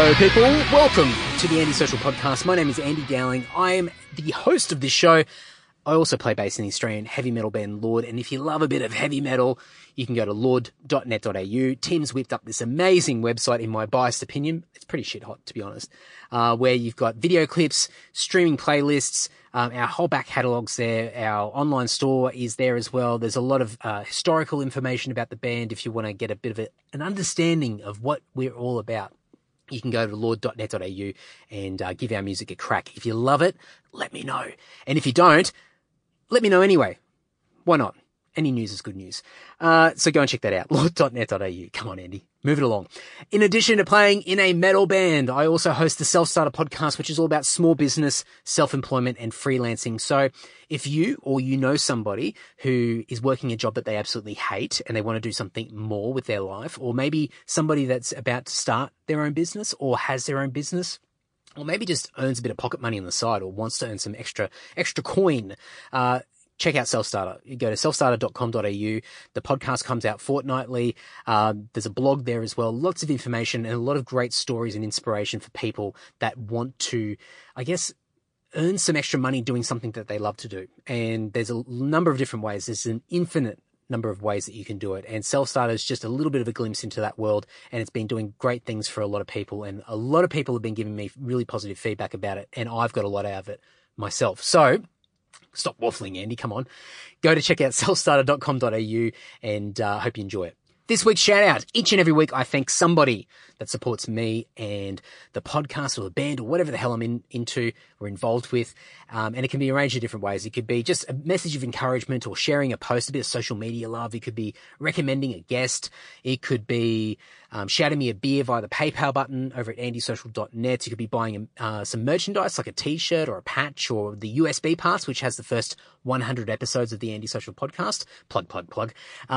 Hello, people. Welcome to the Andy Social Podcast. My name is Andy Dowling. I am the host of this show. I also play bass in the Australian heavy metal band Lord, and if you love a bit of heavy metal, you can go to lord.net.au. Tim's whipped up this amazing website, in my biased opinion. It's pretty shit hot, to be honest, where you've got video clips, streaming playlists, our whole back catalogue's there. Our online store is there as well. There's a lot of historical information about the band if you want to get a bit of an understanding of what we're all about. You can go to lord.net.au and give our music a crack. If you love it, let me know. And if you don't, let me know anyway. Why not? Any news is good news. So go and check that out. Lord.net.au. Come on, Andy. Move it along. In addition to playing in a metal band, I also host the Self-Starter Podcast, which is all about small business, self-employment, and freelancing. So if you or you know somebody who is working a job that they absolutely hate and they want to do something more with their life, or maybe somebody that's about to start their own business or has their own business, or maybe just earns a bit of pocket money on the side or wants to earn some extra coin, check out Self-Starter. You go to selfstarter.com.au. The podcast comes out fortnightly. There's a blog there as well. Lots of information and a lot of great stories and inspiration for people that want to, I guess, earn some extra money doing something that they love to do. And there's a number of different ways. There's an infinite number of ways that you can do it. And Self-Starter is just a little bit of a glimpse into that world. And it's been doing great things for a lot of people. And a lot of people have been giving me really positive feedback about it. And I've got a lot out of it myself. So stop waffling, Andy. Come on. Go to check out selfstarter.com.au and hope you enjoy it. This week's shout out. Each and every week I thank somebody that supports me and the podcast or the band or whatever the hell I'm into or involved with. And it can be arranged in different ways. It could be just a message of encouragement or sharing a post, a bit of social media love. It could be recommending a guest. It could be shouting me a beer via the PayPal button over at andysocial.net. You could be buying some merchandise like a t-shirt or a patch or the USB pass, which has the first 100 episodes of the Andy Social Podcast. Plug.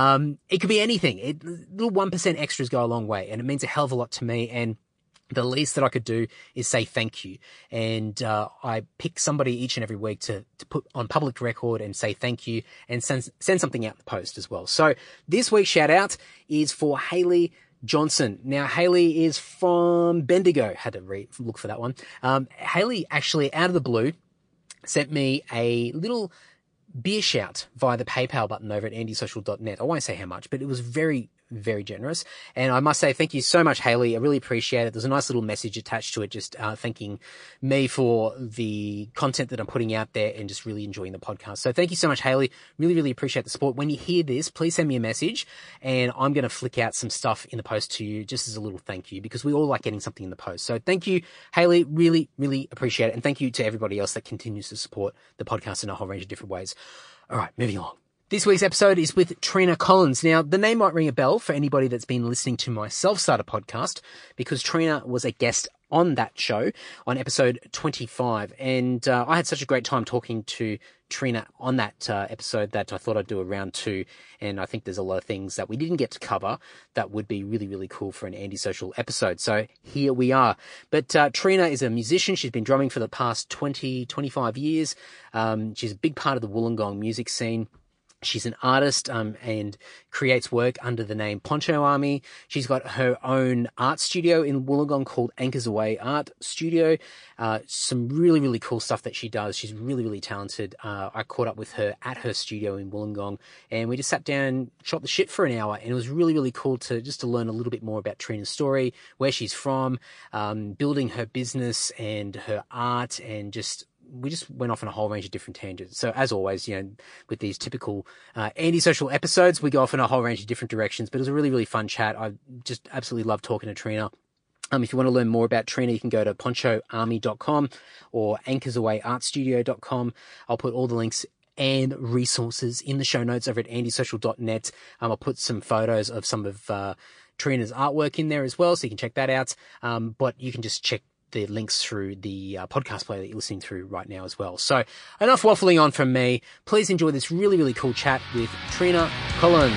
It could be anything. Little 1% extras go a long way, and it means a hell of a lot to me. And the least that I could do is say thank you. And I pick somebody each and every week to put on public record and say thank you and send something out in the post as well. So this week's shout out is for Haley Johnson. Now, Haley is from Bendigo. Had to look for that one. Haley actually, out of the blue, sent me a little beer shout via the PayPal button over at andysocial.net. I won't say how much, but it was very, very generous. And I must say thank you so much, Haley. I really appreciate it. There's a nice little message attached to it, just thanking me for the content that I'm putting out there and just really enjoying the podcast. So thank you so much, Haley. Really, really appreciate the support. When you hear this, please send me a message and I'm going to flick out some stuff in the post to you just as a little thank you, because we all like getting something in the post. So thank you, Haley. Really, really appreciate it. And thank you to everybody else that continues to support the podcast in a whole range of different ways. All right, moving along. This week's episode is with Trina Collins. Now, the name might ring a bell for anybody that's been listening to my Self-Starter podcast, because Trina was a guest on that show on episode 25. And I had such a great time talking to Trina on that episode that I thought I'd do a round two. And I think there's a lot of things that we didn't get to cover that would be really, really cool for an Anti-Social episode. So here we are. But Trina is a musician. She's been drumming for the past 25 years. She's a big part of the Wollongong music scene. She's an artist and creates work under the name Poncho Army. She's got her own art studio in Wollongong called Anchors Away Art Studio. Some really, really cool stuff that she does. She's really, really talented. I caught up with her at her studio in Wollongong and we just sat down, shot the shit for an hour, and it was really, really cool to learn a little bit more about Trina's story, where she's from, building her business and her art, and we just went off on a whole range of different tangents. So as always, with these typical anti-social episodes, we go off in a whole range of different directions, but it was a really, really fun chat. I just absolutely love talking to Trina. If you want to learn more about Trina, you can go to ponchoarmy.com or anchorsawayartstudio.com. I'll put all the links and resources in the show notes over at andysocial.net. I'll put some photos of some of Trina's artwork in there as well, so you can check that out. But you can just check the links through the podcast player that you're listening through right now as well. So enough waffling on from me. Please enjoy this really, really cool chat with Trina Collins.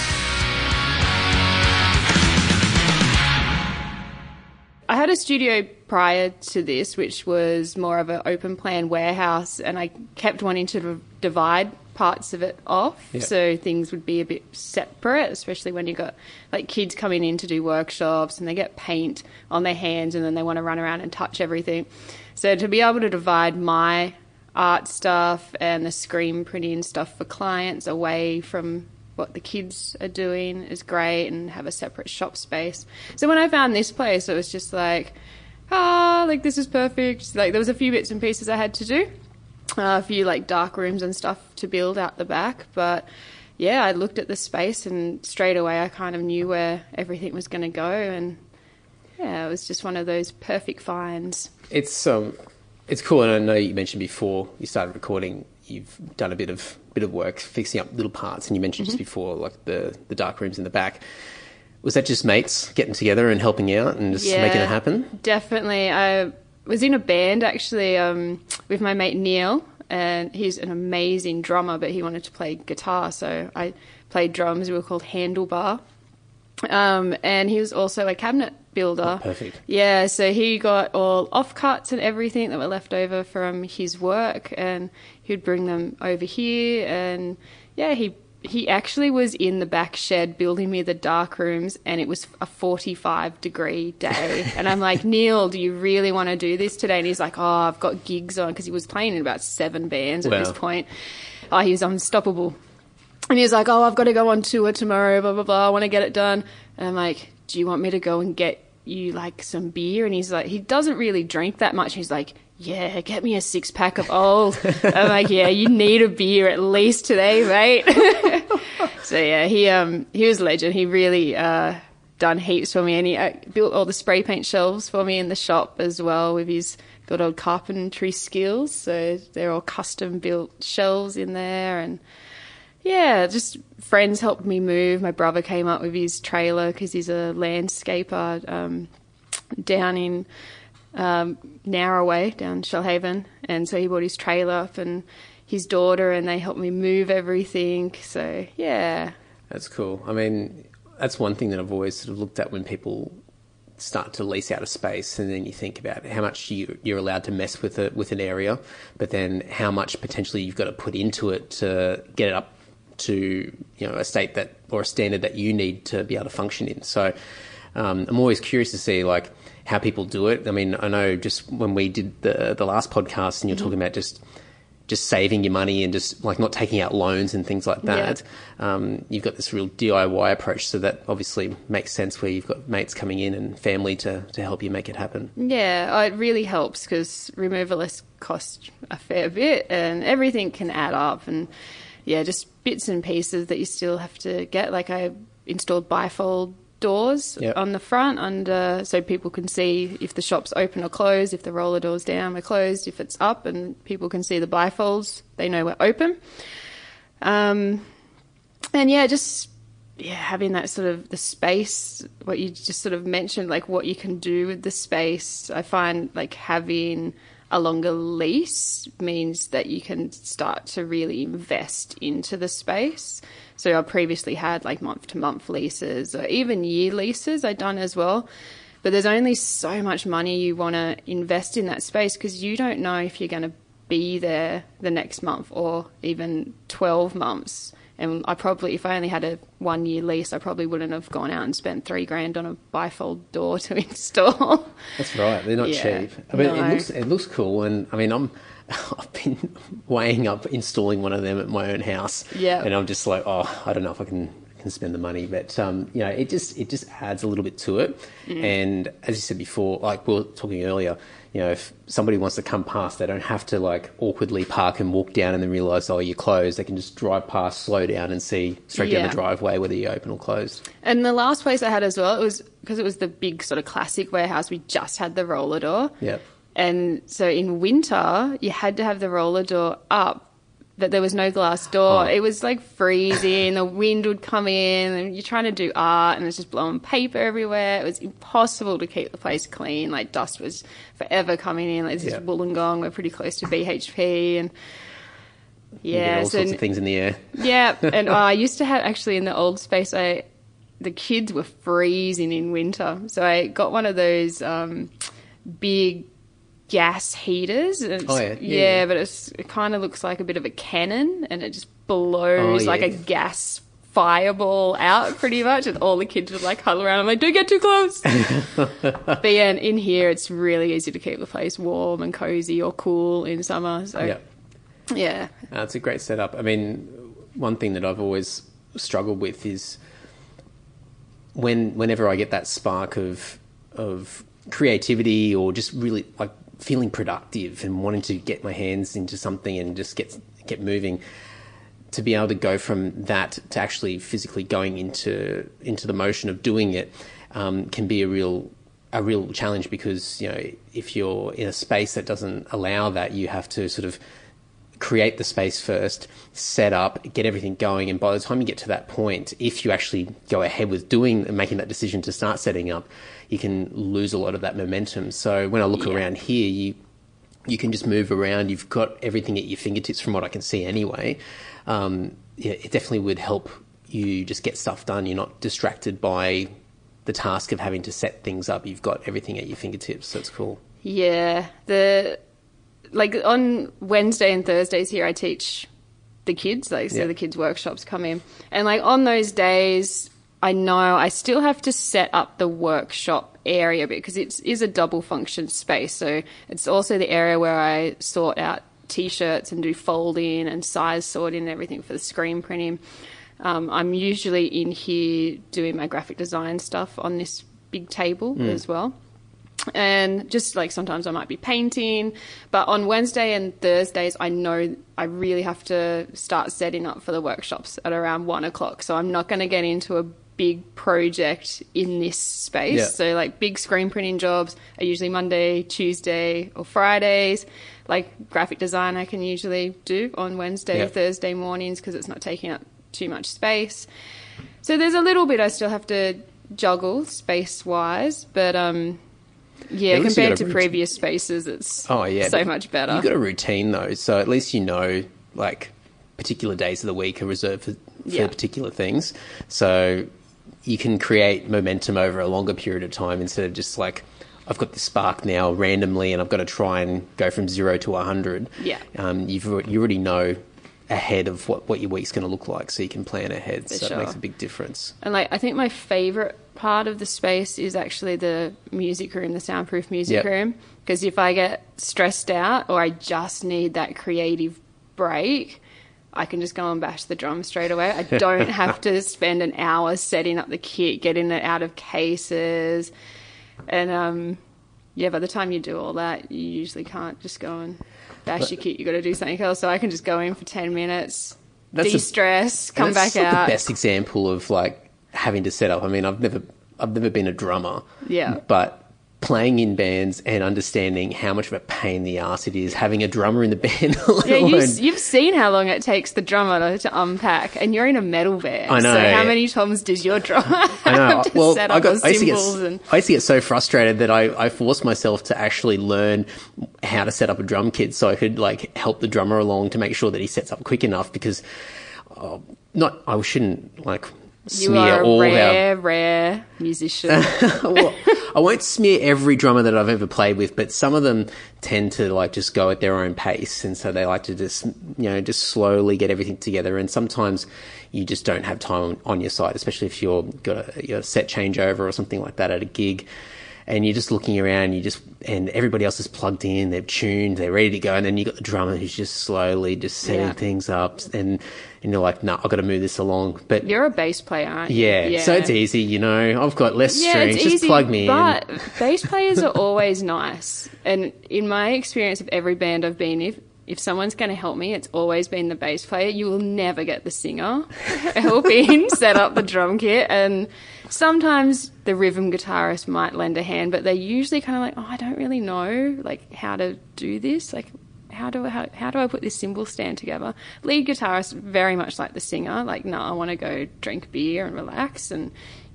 I had a studio prior to this, which was more of an open plan warehouse, and I kept wanting to divide parts of it off, Yeah. so things would be a bit separate, especially when you got like kids coming in to do workshops and they get paint on their hands and then they want to run around and touch everything. So to be able to divide my art stuff and the screen printing stuff for clients away from what the kids are doing is great, and have a separate shop space. So when I found this place, it was just like, like this is perfect. Like there was a few bits and pieces I had to do, a few like dark rooms and stuff to build out the back. But yeah, I looked at the space and straight away I kind of knew where everything was going to go. And yeah, it was just one of those perfect finds. It's cool, and I know you mentioned before you started recording, you've done a bit of work fixing up little parts, and you mentioned just before like the dark rooms in the back. Was that just mates getting together and helping out and just making it happen? Definitely. I was in a band actually with my mate Neil, and he's an amazing drummer, but he wanted to play guitar, so I played drums. We were called Handlebar. And he was also a cabinet builder. Oh, perfect. Yeah, so he got all offcuts and everything that were left over from his work, and he'd bring them over here. And yeah, he actually was in the back shed building me the dark rooms, and it was a 45-degree day. And I'm like, Neil, do you really want to do this today? And he's like, I've got gigs on, because he was playing in about 7 bands at this point. He was unstoppable. And he was like, I've got to go on tour tomorrow, blah, blah, blah. I want to get it done. And I'm like, do you want me to go and get you like some beer? And he's like, he doesn't really drink that much. He's like, yeah, get me a 6-pack of Old. I'm like, yeah, you need a beer at least today, mate. So yeah, he was a legend. He really done heaps for me, and he built all the spray paint shelves for me in the shop as well with his good old carpentry skills. So they're all custom built shelves in there. And yeah, just friends helped me move. My brother came up with his trailer because he's a landscaper down in Narraway, down Shellhaven. And so he brought his trailer up, and his daughter, and they helped me move everything. So, yeah. That's cool. I mean, that's one thing that I've always sort of looked at when people start to lease out a space, and then you think about how much you're allowed to mess with it, with an area, but then how much potentially you've got to put into it to get it up to, you know, a state that, or a standard that you need to be able to function in. So I'm always curious to see like how people do it. I mean, I know just when we did the last podcast, and you're talking about just saving your money and just like not taking out loans and things like that. Yeah. You've got this real DIY approach, so that obviously makes sense where you've got mates coming in and family to help you make it happen. Yeah, it really helps because removalists cost a fair bit and everything can add up, and yeah, just bits and pieces that you still have to get. Like I installed bifold doors on the front, so people can see if the shop's open or closed, if the roller door's down or closed, if it's up, and people can see the bifolds, they know we're open. And yeah, just having that sort of the space, what you just sort of mentioned, like what you can do with the space. I find like having a longer lease means that you can start to really invest into the space. So I previously had like month-to-month leases or even year leases I'd done as well. But there's only so much money you want to invest in that space because you don't know if you're going to be there the next month or even 12 months. And I probably, if I only had a 1-year lease, I probably wouldn't have gone out and spent $3,000 on a bifold door to install. That's right. They're not cheap. I mean, it looks cool. And I mean, I've been weighing up installing one of them at my own house. Yeah. And I'm just like, I don't know if I can spend the money, but you know, it just adds a little bit to it. And as you said before, like we were talking earlier, you know, if somebody wants to come past, they don't have to like awkwardly park and walk down and then realise, you're closed. They can just drive past, slow down and see straight down the driveway whether you're open or closed. And the last place I had as well, it was because it was the big sort of classic warehouse, we just had the roller door. Yep. And so in winter, you had to have the roller door up, but there was no glass door. It was like freezing, the wind would come in, and you're trying to do art, and it's just blowing paper everywhere. It was impossible to keep the place clean. Like dust was forever coming in. Like this is Wollongong, we're pretty close to BHP, and all sorts of things in the air. Yeah, and I used to have actually in the old space, the kids were freezing in winter, so I got one of those big gas heaters. And but it kind of looks like a bit of a cannon, and it just blows like a gas fireball out pretty much, and all the kids would like huddle around. I'm like, don't get too close. But yeah, in here it's really easy to keep the place warm and cozy or cool in summer. So yeah, it's a great setup. I mean, one thing that I've always struggled with is whenever I get that spark of creativity or just really like feeling productive and wanting to get my hands into something and just get moving, to be able to go from that to actually physically going into the motion of doing it can be a real challenge, because, you know, if you're in a space that doesn't allow that, you have to sort of create the space first, set up, get everything going, and by the time you get to that point, if you actually go ahead with doing and making that decision to start setting up, you can lose a lot of that momentum. So when I look around here, you can just move around. You've got everything at your fingertips from what I can see anyway. It definitely would help you just get stuff done. You're not distracted by the task of having to set things up. You've got everything at your fingertips, so it's cool. Yeah. Like on Wednesday and Thursdays here, I teach the kids, the kids' workshops come in. And like on those days, I know I still have to set up the workshop area because it is a double function space. So it's also the area where I sort out T-shirts and do folding and size sorting and everything for the screen printing. I'm usually in here doing my graphic design stuff on this big table as well. And just like sometimes I might be painting, but on Wednesday and Thursdays, I know I really have to start setting up for the workshops at around 1:00. So I'm not going to get into a big project in this space. Yeah. So like big screen printing jobs are usually Monday, Tuesday or Fridays. Like graphic design I can usually do on Wednesday or Thursday mornings because it's not taking up too much space. So there's a little bit I still have to juggle space-wise, but compared to previous spaces, it's so much better. You've got a routine, though, so at least you know, like, particular days of the week are reserved for particular things. So you can create momentum over a longer period of time instead of just, like, I've got this spark now randomly and I've got to try and go from 0 to 100. Yeah. You already know ahead of what your week's going to look like, so you can plan ahead. So it makes a big difference. And like I think my favourite part of the space is actually the music room, the soundproof music room, because if I get stressed out or I just need that creative break, I can just go and bash the drum straight away. I don't have to spend an hour setting up the kit, getting it out of cases, and by the time you do all that, you usually can't just go and bash your kit. You got to do something else. So I can just go in for 10 minutes, de-stress, come back out. That's the best example of like having to set up. I mean, I've never been a drummer. Yeah. But playing in bands and understanding how much of a pain in the arse it is having a drummer in the band. You've seen how long it takes the drummer to unpack, and you're in a metal band. I know. So how many times does your drummer have to set up the cymbals? I used to get so frustrated that I forced myself to actually learn how to set up a drum kit so I could like help the drummer along to make sure that he sets up quick enough, because I shouldn't like smear all our... You are a rare musician. Well, I won't smear every drummer that I've ever played with, but some of them tend to like just go at their own pace, and so they like to just slowly get everything together. And sometimes you just don't have time on your side, especially if you're got a set changeover or something like that at a gig, and you're just looking around. And everybody else is plugged in, they're tuned, they're ready to go, and then you got the drummer who's just slowly just setting things up, and you're like, no, I've got to move this along. But you're a bass player, aren't you? Yeah, so it's easy, I've got less strings, just easy, plug me but in. But bass players are always nice. And in my experience of every band I've been in, if someone's going to help me, it's always been the bass player. You will never get the singer helping set up the drum kit. And sometimes the rhythm guitarist might lend a hand, but they're usually kind of like, I don't really know, like, how to do this. Like, how do I put this cymbal stand together? Lead guitarist, very much like the singer. Like, no, I want to go drink beer and relax, and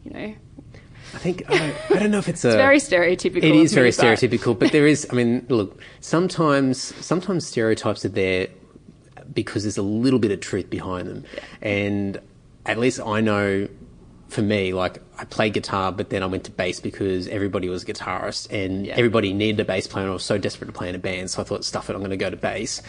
I think I don't know if it's it's very stereotypical. It is very stereotypical, but there is. I mean, look, sometimes stereotypes are there because there's a little bit of truth behind them, and at least I know for me, like I played guitar, but then I went to bass because everybody was a guitarist and everybody needed a bass player. And I was so desperate to play in a band, so I thought, stuff it, I'm going to go to bass.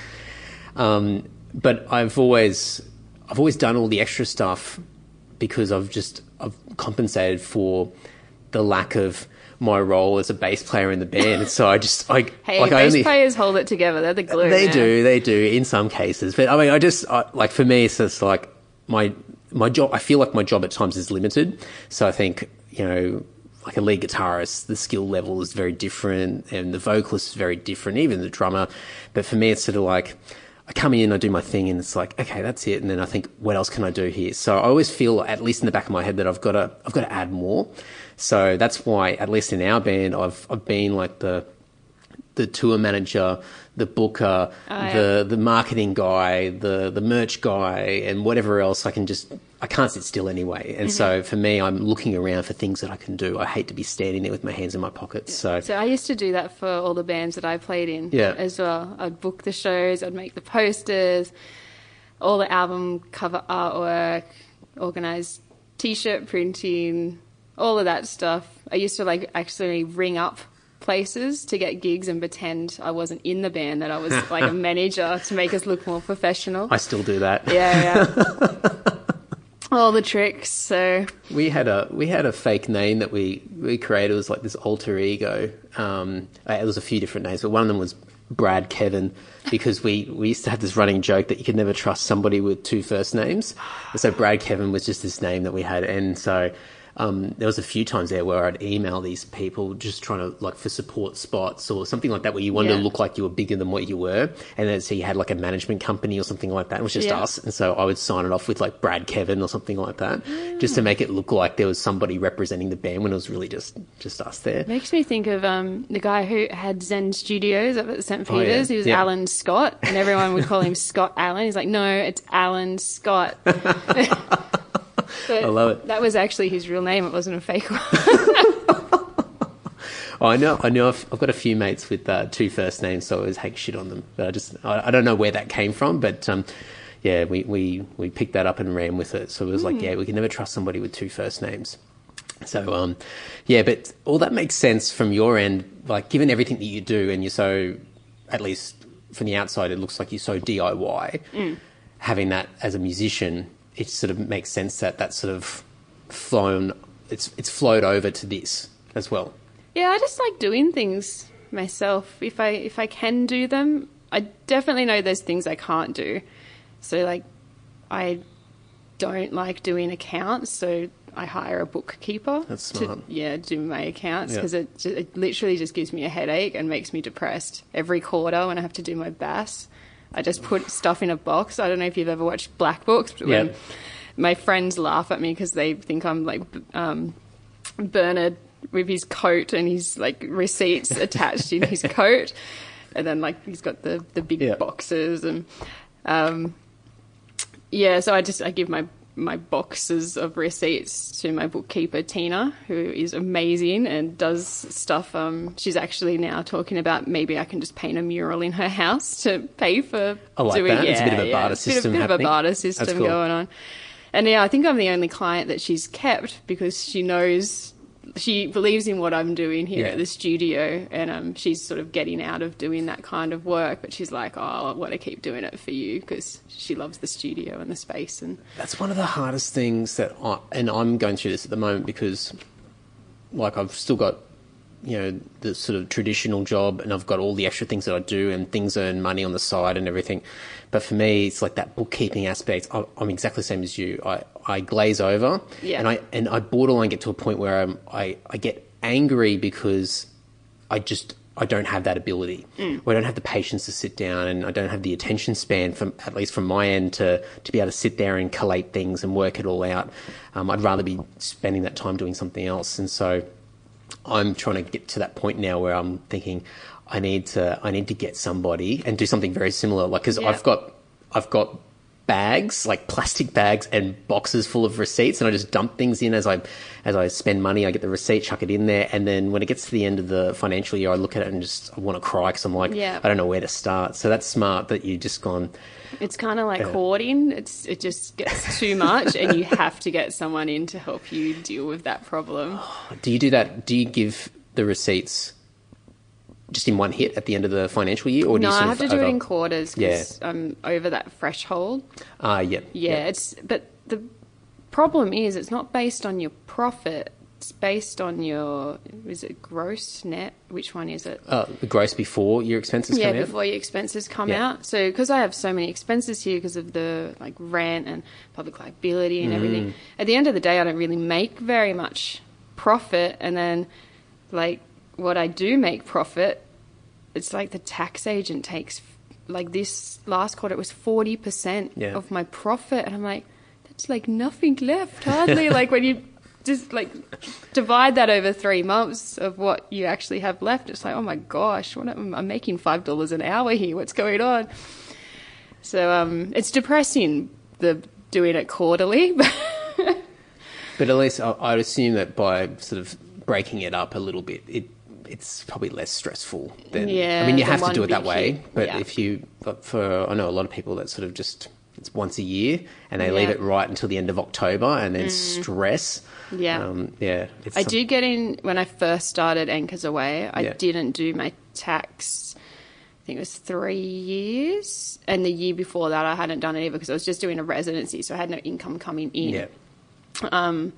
But I've always done all the extra stuff because I've compensated for the lack of my role as a bass player in the band. So bass players hold it together. They're the glue. They do in some cases. But I mean, like for me, it's just like my job, I feel like my job at times is limited. So I think, like a lead guitarist, the skill level is very different and the vocalist is very different, even the drummer. But for me, it's sort of like I come in, I do my thing and it's like, okay, that's it. And then I think, what else can I do here? So I always feel, at least in the back of my head, that I've got to add more. So that's why, at least in our band, I've been like the tour manager, the booker, the marketing guy, the merch guy, and whatever else. I can't sit still anyway. And so for me, I'm looking around for things that I can do. I hate to be standing there with my hands in my pockets. So I used to do that for all the bands that I played in as well. I'd book the shows, I'd make the posters, all the album cover artwork, organise T-shirt printing, all of that stuff. I used to actually ring up places to get gigs and pretend I wasn't in the band, that I was like a manager to make us look more professional. I still do that. Yeah. All the tricks. So we had a fake name that we created. It was like this alter ego. It was a few different names, but one of them was Brad Kevin, because we used to have this running joke that you could never trust somebody with two first names. And so Brad Kevin was just this name that we had, and so there was a few times there where I'd email these people just trying to, like, for support spots or something like that, where you wanted to look like you were bigger than what you were. And then so you had like a management company or something like that. It was just us. And so I would sign it off with like Brad Kevin or something like that, just to make it look like there was somebody representing the band when it was really just us there. Makes me think of the guy who had Zen Studios up at St. Peter's. He was Alan Scott, and everyone would call him Scott Allen. He's like, no, it's Alan Scott. I love it. That was actually his real name. It wasn't a fake one. I know. I've got a few mates with two first names, so I always hate shit on them. But I don't know where that came from. But we picked that up and ran with it. So it was like, we can never trust somebody with two first names. So but all that makes sense from your end. Like, given everything that you do, and you're so, at least from the outside, it looks like you're so DIY. Having that as a musician, it sort of makes sense that that's sort of it's flowed over to this as well. Yeah, I just like doing things myself. If I can do them, I definitely know there's things I can't do. So like, I don't like doing accounts, so I hire a bookkeeper. That's smart. To do my accounts, because it literally just gives me a headache and makes me depressed. Every quarter when I have to do my BAS, I just put stuff in a box. I don't know if you've ever watched Black Books, but when my friends laugh at me because they think I'm like Bernard with his coat and his like receipts attached in his coat, and then like he's got the big boxes and so I give my boxes of receipts to my bookkeeper Tina, who is amazing and does stuff. She's actually now talking about maybe I can just paint a mural in her house to pay for doing that. It's a bit of a barter system happening. Bit of a barter system going on. And I think I'm the only client that she's kept because she knows, she believes in what I'm doing here at the studio, and she's sort of getting out of doing that kind of work, but she's like, I want to keep doing it for you, because she loves the studio and the space. And that's one of the hardest things and I'm going through this at the moment, because like I've still got, the sort of traditional job, and I've got all the extra things that I do, and things earn money on the side and everything. But for me, it's like that bookkeeping aspect. I'm exactly the same as you. I glaze over, and I borderline get to a point where I get angry because I don't have that ability. Or I don't have the patience to sit down, and I don't have the attention span, at least from my end, to be able to sit there and collate things and work it all out. I'd rather be spending that time doing something else. And so I'm trying to get to that point now where I'm thinking I need to get somebody and do something very similar. Like, because I've got bags, like plastic bags and boxes full of receipts, and I just dump things in as I spend money. I get the receipt, chuck it in there, and then when it gets to the end of the financial year, I look at it and I want to cry because I'm like, I don't know where to start. So that's smart that you just gone. It's kind of like hoarding. It just gets too much, and you have to get someone in to help you deal with that problem. Do you do that? Do you give the receipts just in one hit at the end of the financial year, or do you I have to do it in quarters because I'm over that threshold. Yeah. But the problem is it's not based on your profit. It's based on your, is it gross, net? Which one is it? The gross before your expenses come out? Yeah, before your expenses come out. So because I have so many expenses here because of the like rent and public liability and everything, at the end of the day, I don't really make very much profit. And then like what I do make profit, it's like the tax agent takes, like this last quarter, it was 40% of my profit. And I'm like, that's like nothing left, hardly. Like when you just like divide that over 3 months of what you actually have left, it's like, oh my gosh, I'm making $5 an hour here. What's going on? So it's depressing, the doing it quarterly. But at least I'd assume that by sort of breaking it up a little bit, it's probably less stressful than. I mean, you have to do it that way, but I know a lot of people that sort of just. It's once a year, and they leave it right until the end of October, and then stress. I did get in when I first started Anchors Away. I didn't do my tax. I think it was 3 years, and the year before that I hadn't done it either because I was just doing a residency, so I had no income coming in. And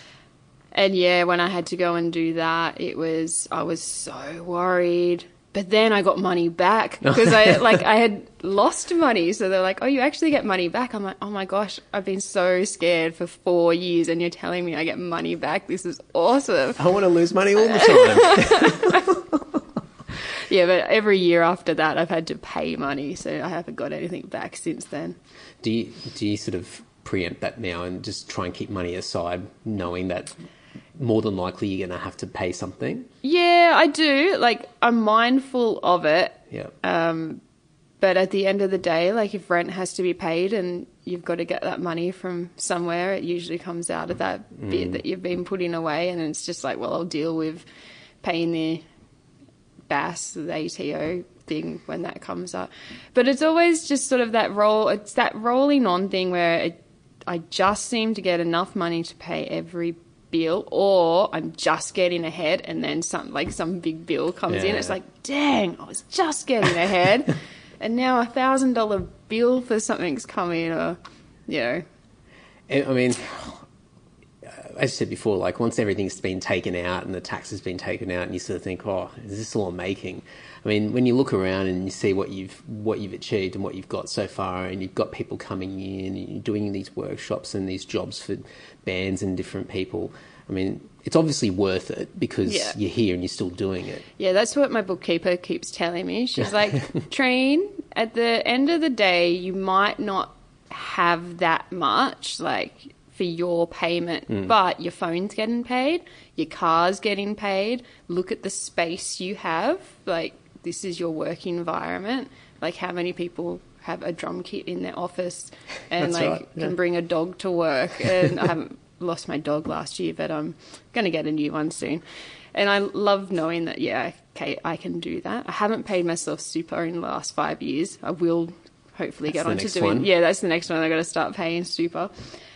when I had to go and do that, I was so worried. But then I got money back because I had lost money. So they're like, oh, you actually get money back. I'm like, oh my gosh, I've been so scared for 4 years and you're telling me I get money back. This is awesome. I want to lose money all the time. But every year after that, I've had to pay money. So I haven't got anything back since then. Do you sort of preempt that now and just try and keep money aside knowing that more than likely you're going to have to pay something? Yeah, I do. Like, I'm mindful of it. Yeah. But at the end of the day, like, if rent has to be paid and you've got to get that money from somewhere, it usually comes out of that bit that you've been putting away. And it's just like, well, I'll deal with paying the BAS, the ATO thing when that comes up. But it's always just sort of it's that rolling on thing where I just seem to get enough money to pay every bill, or I'm just getting ahead and then some big bill comes in. It's like, dang, I was just getting ahead and now $1,000 bill for something's coming, or I mean, as I said before, like once everything's been taken out and the tax has been taken out and you sort of think, oh, is this all I'm making? I mean, when you look around and you see what you've achieved and what you've got so far, and you've got people coming in and you're doing these workshops and these jobs for bands and different people, I mean, it's obviously worth it because you're here and you're still doing it. Yeah, that's what my bookkeeper keeps telling me. She's like, Treen, at the end of the day, you might not have that much, like, for your payment, but your phone's getting paid, your car's getting paid, look at the space you have, like, this is your work environment. Like, how many people have a drum kit in their office and can bring a dog to work? And I haven't lost my dog last year, but I'm going to get a new one soon. And I love knowing that, okay, I can do that. I haven't paid myself super in the last 5 years. I will hopefully get on to doing. Yeah, that's the next one. I got to start paying super.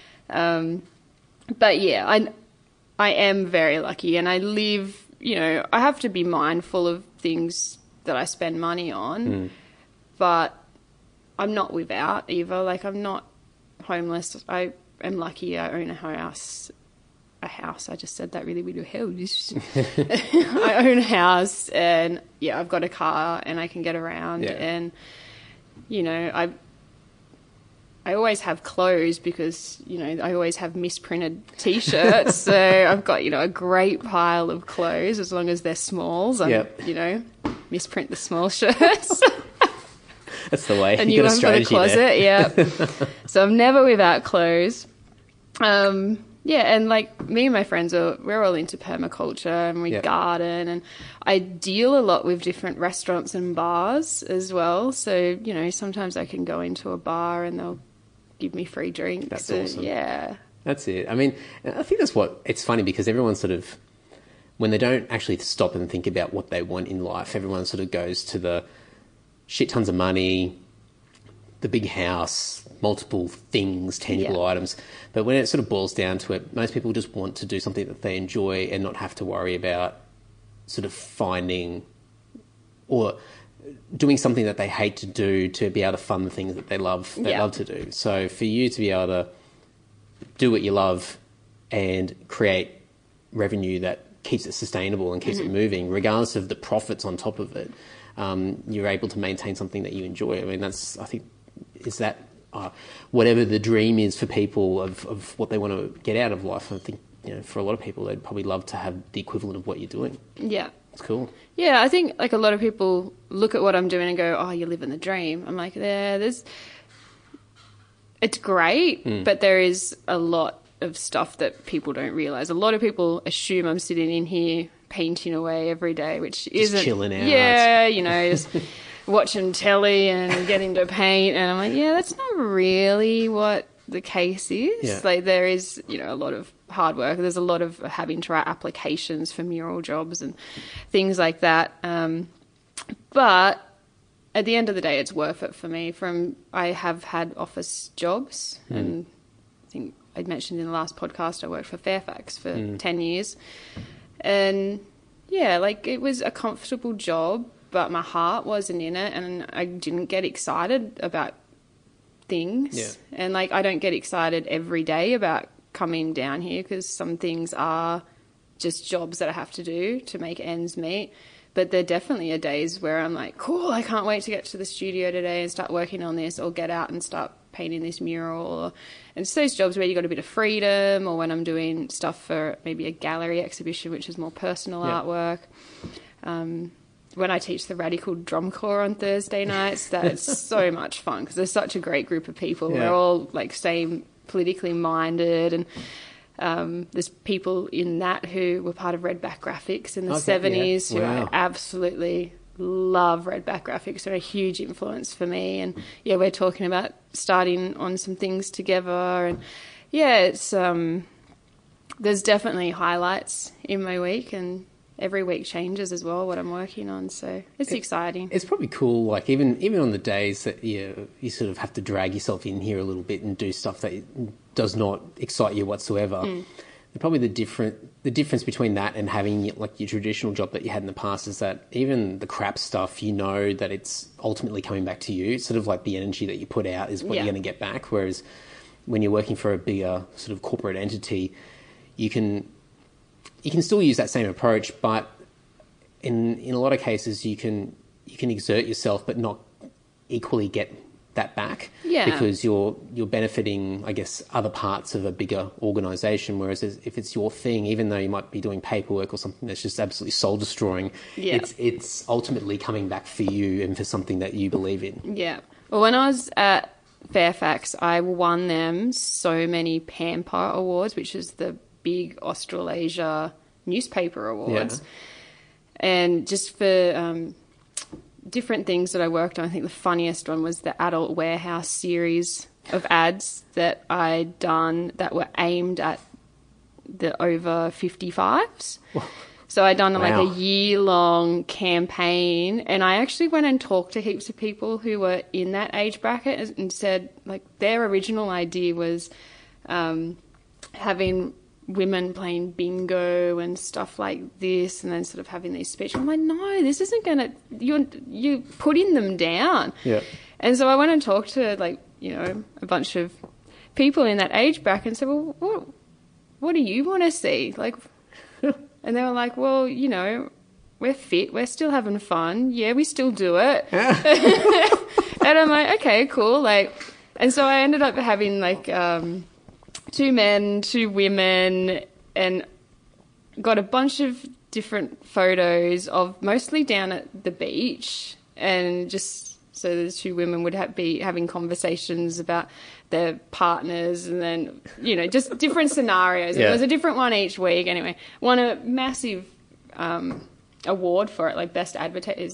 But I am very lucky, and I live. I have to be mindful of things that I spend money on, but I'm not without either. Like, I'm not homeless. I am lucky. I own a house. I just said that really weird. I own a house, and I've got a car, and I can get around, and I always have clothes because, I always have misprinted T-shirts. So I've got, a great pile of clothes as long as they're smalls. Misprint the small shirts. That's the way. And you got a strategy for the closet, So I'm never without clothes. And like me and my friends we're all into permaculture, and we garden, and I deal a lot with different restaurants and bars as well. So, sometimes I can go into a bar and they'll give me free drinks. That's awesome. Yeah. That's it. I mean, I think that's what, it's funny because everyone sort of, when they don't actually stop and think about what they want in life, everyone sort of goes to the shit tons of money, the big house, multiple things, tangible items. But when it sort of boils down to it, most people just want to do something that they enjoy and not have to worry about sort of finding or doing something that they hate to do to be able to fund the things that they love to do. So for you to be able to do what you love and create revenue that keeps it sustainable and keeps it moving, regardless of the profits on top of it, you're able to maintain something that you enjoy. I mean, that's, I think, is that whatever the dream is for people of what they want to get out of life. I think, you know, for a lot of people, they'd probably love to have the equivalent of what you're doing. Yeah. It's cool. Yeah, I think like a lot of people look at what I'm doing and go, oh, you're living the dream. I'm like, it's great, but there is a lot of stuff that people don't realise. A lot of people assume I'm sitting in here painting away every day, which isn't... chilling out. Yeah, you know, just watching telly and getting to paint. And I'm like, yeah, that's not really what the case is. Yeah. Like there is, you know, a lot of hard work. There's a lot of having to write applications for mural jobs and things like that. But at the end of the day, it's worth it for me. I have had office jobs, and I think I mentioned in the last podcast I worked for Fairfax for 10 years. And yeah, like it was a comfortable job, but my heart wasn't in it, and I didn't get excited about things. Yeah. And like I don't get excited every day about coming down here because some things are just jobs that I have to do to make ends meet. But there definitely are days where I'm like, cool, I can't wait to get to the studio today and start working on this, or get out and start painting this mural. And it's those jobs where you got a bit of freedom, or when I'm doing stuff for maybe a gallery exhibition, which is more personal artwork. When I teach the Radical Drum Corps on Thursday nights, that's so much fun because there's such a great group of people. Yeah. We're all like same politically minded, and there's people in that who were part of Redback Graphics in the 70s who I absolutely love. Redback Graphics are a huge influence for me, and yeah, we're talking about starting on some things together. And yeah, it's there's definitely highlights in my week, and every week changes as well what I'm working on, so it's exciting. It's probably cool, like even on the days that you sort of have to drag yourself in here a little bit and do stuff that does not excite you whatsoever. Probably the difference between that and having like your traditional job that you had in the past is that even the crap stuff, you know that it's ultimately coming back to you. It's sort of like the energy that you put out is what you're going to get back. Whereas when you're working for a bigger sort of corporate entity, you can still use that same approach, but in a lot of cases you can exert yourself but not equally get that back, because you're benefiting, I guess, other parts of a bigger organisation. Whereas if it's your thing, even though you might be doing paperwork or something that's just absolutely soul destroying, it's ultimately coming back for you and for something that you believe in. Yeah. Well, when I was at Fairfax, I won them so many Pampa Awards, which is the big Australasia newspaper awards, and just for different things that I worked on. I think the funniest one was the Adult Warehouse series of ads that I'd done that were aimed at the over 55s. So I'd done like a year-long campaign, and I actually went and talked to heaps of people who were in that age bracket and said, like, their original idea was having women playing bingo and stuff like this, and then sort of having these speeches. I'm like, no, this isn't going to... You're putting them down. Yeah. And so I went and talked to, like, you know, a bunch of people in that age bracket and said, well, what do you want to see? Like... And they were like, well, you know, we're fit. We're still having fun. Yeah, we still do it. And I'm like, okay, cool. Like, and so I ended up having like 2 men, 2 women, and got a bunch of different photos of mostly down at the beach, and just so the 2 women would be having conversations about their partners, and then, you know, just different scenarios. Yeah. It was a different one each week. Anyway, won a massive award for it, like best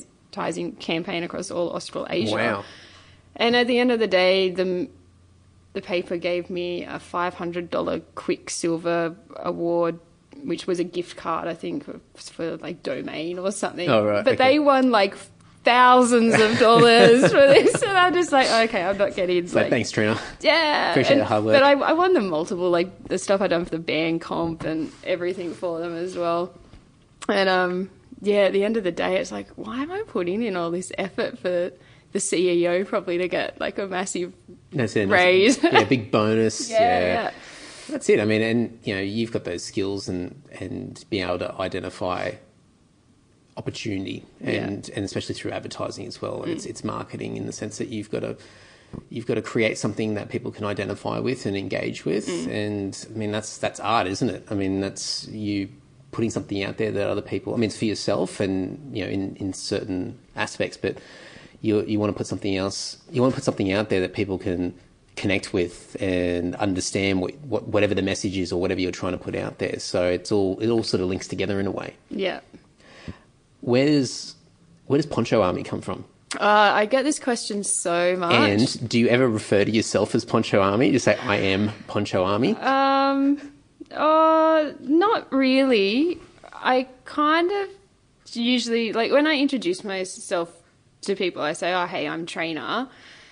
advertising campaign across all Australasia. Wow. And at the end of the day, the paper gave me a $500 Quicksilver award, which was a gift card, I think, for like Domain or something. Oh, right. But okay. they won like thousands of dollars for this, and I'm just like, okay, I'm not getting. So thanks, Trina. Yeah, Appreciate the hard work. But I won them multiple, like the stuff I'd done for the band comp and everything for them as well. And yeah, at the end of the day, it's like, why am I putting in all this effort for the CEO probably to get like a massive raise? Yeah, big bonus. Yeah. That's it. I mean, and you know, you've got those skills and being able to identify opportunity and especially through advertising as well. And it's marketing in the sense that you've got to create something that people can identify with and engage with. And I mean, that's art, isn't it? I mean, that's you putting something out there that other people, I mean, it's for yourself and, you know, in certain aspects, but you want to put something else, you want to put something out there that people can connect with and understand whatever the message is or whatever you're trying to put out there. So it all sort of links together in a way. Yeah. Where does Poncho Army come from? I get this question so much. And do you ever refer to yourself as Poncho Army? You say, I am Poncho Army? Not really. I kind of usually, like when I introduce myself to people, I say, oh, hey, I'm Trina.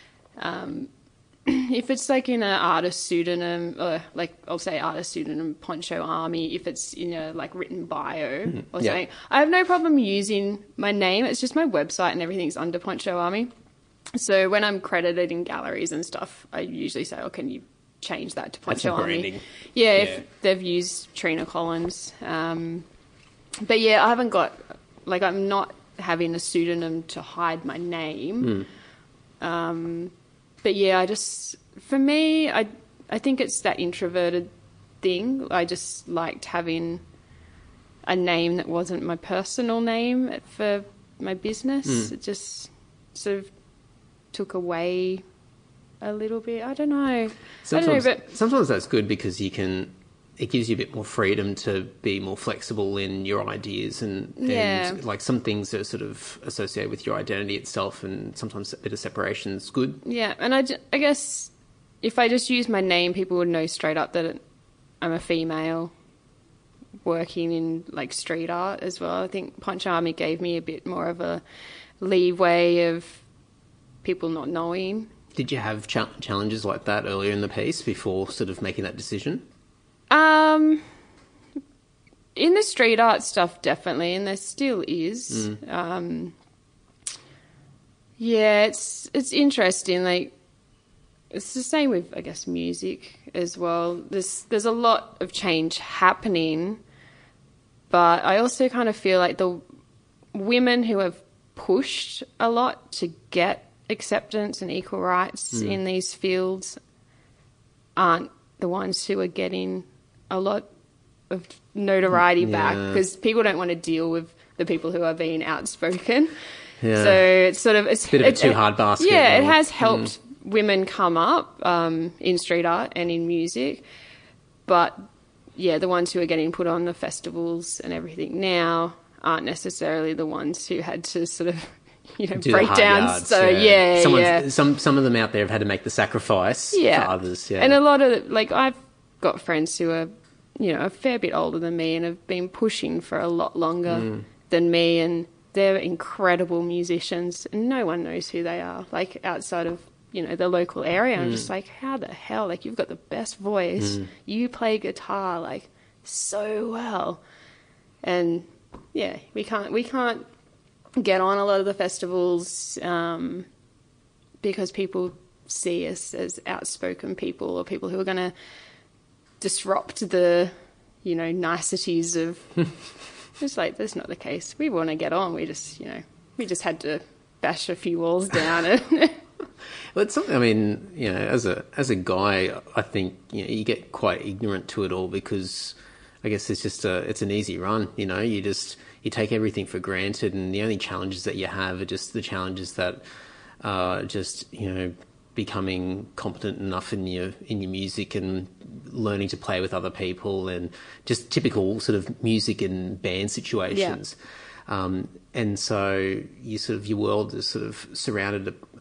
If it's like in an artist pseudonym, or like I'll say artist pseudonym Poncho Army, if it's in a like written bio or something, I have no problem using my name. It's just my website and everything's under Poncho Army. So when I'm credited in galleries and stuff, I usually say, oh, can you change that to Poncho Army? Yeah, if they've used Trina Collins. But yeah, I haven't got, like, I'm not having a pseudonym to hide my name. But yeah, for me, I think it's that introverted thing. I just liked having a name that wasn't my personal name for my business. It just sort of took away a little bit. I don't know. Sometimes that's good because it gives you a bit more freedom to be more flexible in your ideas and like some things are sort of associated with your identity itself, and sometimes a bit of separation is good. Yeah, and I guess if I just use my name, people would know straight up that I'm a female working in like street art as well. I think Poncho Army gave me a bit more of a leeway of people not knowing. Did you have challenges like that earlier in the piece before sort of making that decision? In the street art stuff, definitely, and there still is. Yeah, it's interesting. Like, it's the same with, I guess, music as well. There's a lot of change happening, but I also kind of feel like the women who have pushed a lot to get acceptance and equal rights in these fields aren't the ones who are getting a lot of notoriety back, because people don't want to deal with the people who are being outspoken. Yeah. So it's sort of... It's a bit of a too hard basket. Yeah, it has helped women come up in street art and in music. But, yeah, the ones who are getting put on the festivals and everything now aren't necessarily the ones who had to sort of, break down. Yards, so, Some of them out there have had to make the sacrifice for others. Yeah. And a lot of, like, I've got friends who are, a fair bit older than me and have been pushing for a lot longer than me, and they're incredible musicians and no one knows who they are, like, outside of, the local area. I'm just like, how the hell? Like, you've got the best voice. You play guitar, like, so well. And, yeah, we can't get on a lot of the festivals because people see us as outspoken people or people who are going to disrupt the, niceties of... It's like, that's not the case. We want to get on. We just, we just had to bash a few walls down. Well, it's something, I mean, as a guy, I think, you get quite ignorant to it all because I guess it's just it's an easy run, you take everything for granted, and the only challenges that you have are just the challenges that just, becoming competent enough in your music and learning to play with other people and just typical sort of music and band situations. And so your world is sort of surrounded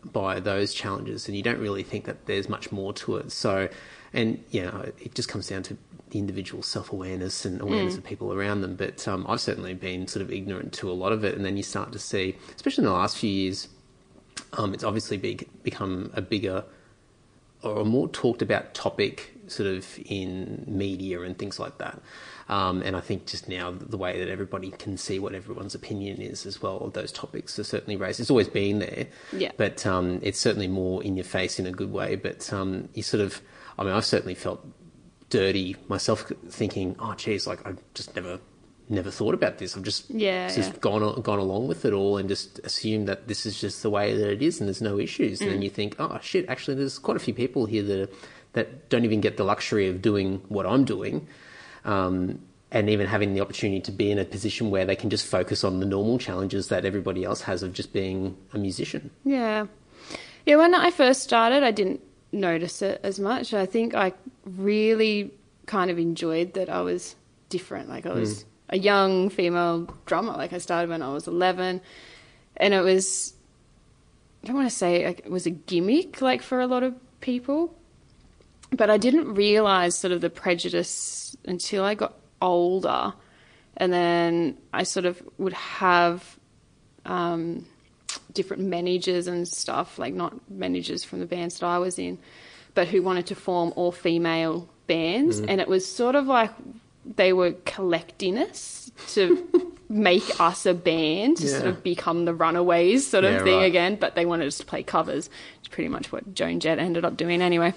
by those challenges, and you don't really think that there's much more to it. So, and it just comes down to the individual self-awareness and awareness of people around them. But I've certainly been sort of ignorant to a lot of it, and then you start to see, especially in the last few years, it's obviously become a bigger or a more talked about topic sort of in media and things like that. And I think just now the way that everybody can see what everyone's opinion is as well of those topics are certainly raised. It's always been there, but it's certainly more in your face in a good way. But you sort of, I've certainly felt dirty myself thinking, oh, geez, like I've just never thought about this. I've just gone along with it all and just assumed that this is just the way that it is and there's no issues. And then you think, oh, shit, actually there's quite a few people here that don't even get the luxury of doing what I'm doing. And even having the opportunity to be in a position where they can just focus on the normal challenges that everybody else has of just being a musician. Yeah. Yeah, when I first started, I didn't notice it as much. I think I really kind of enjoyed that I was different. Like I was a young female drummer. Like I started when I was 11, and it was, I don't want to say it was a gimmick like for a lot of people, but I didn't realise sort of the prejudice until I got older. And then I sort of would have different managers and stuff, like not managers from the bands that I was in, but who wanted to form all-female bands. And it was sort of like they were collecting us to make us a band, to sort of become the Runaways sort of thing again, but they wanted us to play covers, which is pretty much what Joan Jett ended up doing anyway.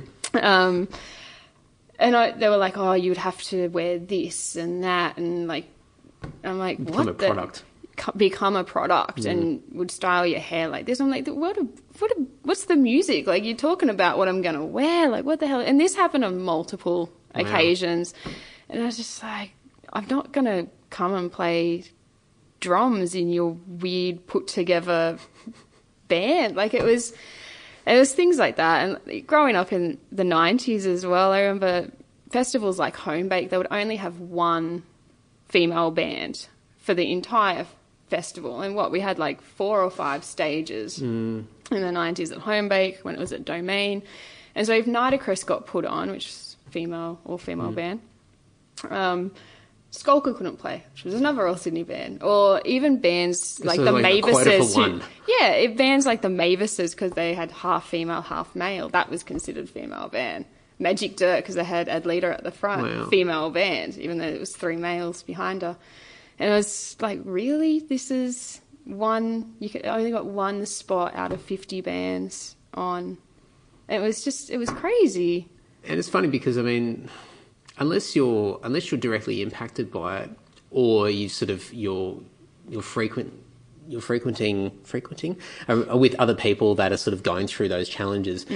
And they were like, oh, you would have to wear this and that, and like, I'm like, become what? A product. Become a product and would style your hair like this. I'm like, what's the music? Like, you're talking about what I'm going to wear. Like, what the hell? And this happened on multiple occasions. And I was just like, I'm not going to come and play drums in your weird put together band. Like, it was things like that. And growing up in the 90s as well, I remember festivals like Homebake, they would only have one female band for the entire festival. And we had like 4 or 5 stages in the 90s at Homebake when it was at Domain. And so if Nitocris got put on, which is all-female band, Skulker couldn't play, which was another all-Sydney band. Or even bands like the Mavises. Bands like the Mavises, because they had half female, half male, that was considered female band. Magic Dirt, because they had Adlita at the front, female band, even though it was 3 males behind her. And it was like, really? This is you only got one spot out of 50 bands on. It was crazy. And it's funny because, unless you're directly impacted by it, or you sort of you're frequenting with other people that are sort of going through those challenges,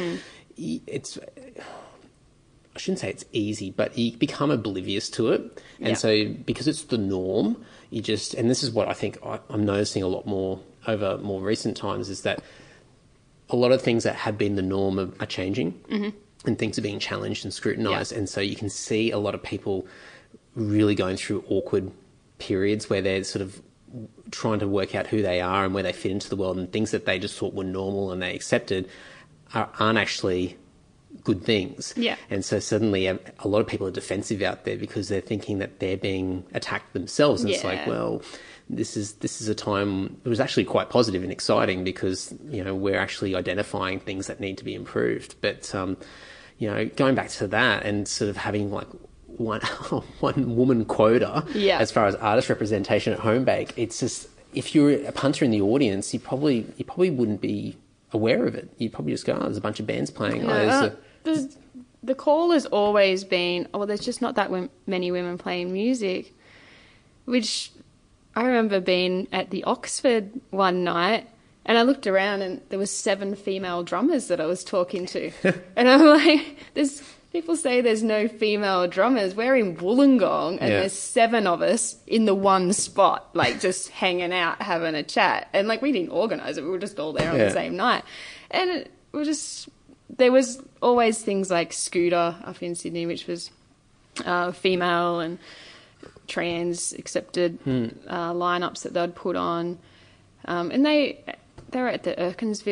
I shouldn't say it's easy, but you become oblivious to it. And so because it's the norm, and this is what I think I'm noticing a lot more over more recent times, is that a lot of things that have been the norm are changing and things are being challenged and scrutinised. And so you can see a lot of people really going through awkward periods where they're sort of trying to work out who they are and where they fit into the world, and things that they just thought were normal and they accepted aren't actually good things. And so suddenly a lot of people are defensive out there because they're thinking that they're being attacked themselves. And it's like, well, this is a time, it was actually quite positive and exciting because, we're actually identifying things that need to be improved. But, going back to that and sort of having like one woman quota as far as artist representation at Homebake, it's just, if you're a punter in the audience, you probably wouldn't be aware of it. You'd probably just go, there's a bunch of bands playing. The call has always been, there's just not that many women playing music, which I remember being at the Oxford one night and I looked around and there was 7 female drummers that I was talking to. And I'm like, people say there's no female drummers. We're in Wollongong and there's 7 of us in the one spot, like just hanging out, having a chat. And like, we didn't organise it. We were just all there on the same night. And there was always things like Scooter up in Sydney, which was female and trans accepted lineups that they'd put on. And they were at the Erkinsville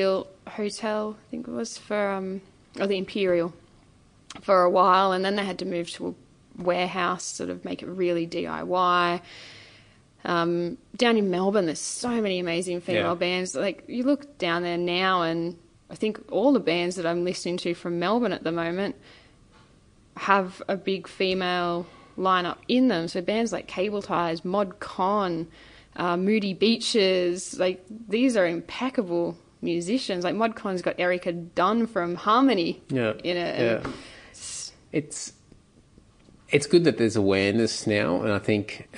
Hotel, I think it was, or the Imperial for a while, and then they had to move to a warehouse, sort of make it really DIY. Down in Melbourne, there's so many amazing female bands. Like, you look down there now, and I think all the bands that I'm listening to from Melbourne at the moment have a big female lineup in them. So bands like Cable Ties, Mod Con, Moody Beaches, like, these are impeccable musicians. Like, Mod Con's got Erica Dunn from Harmony in it. Yeah. It's good that there's awareness now, and I think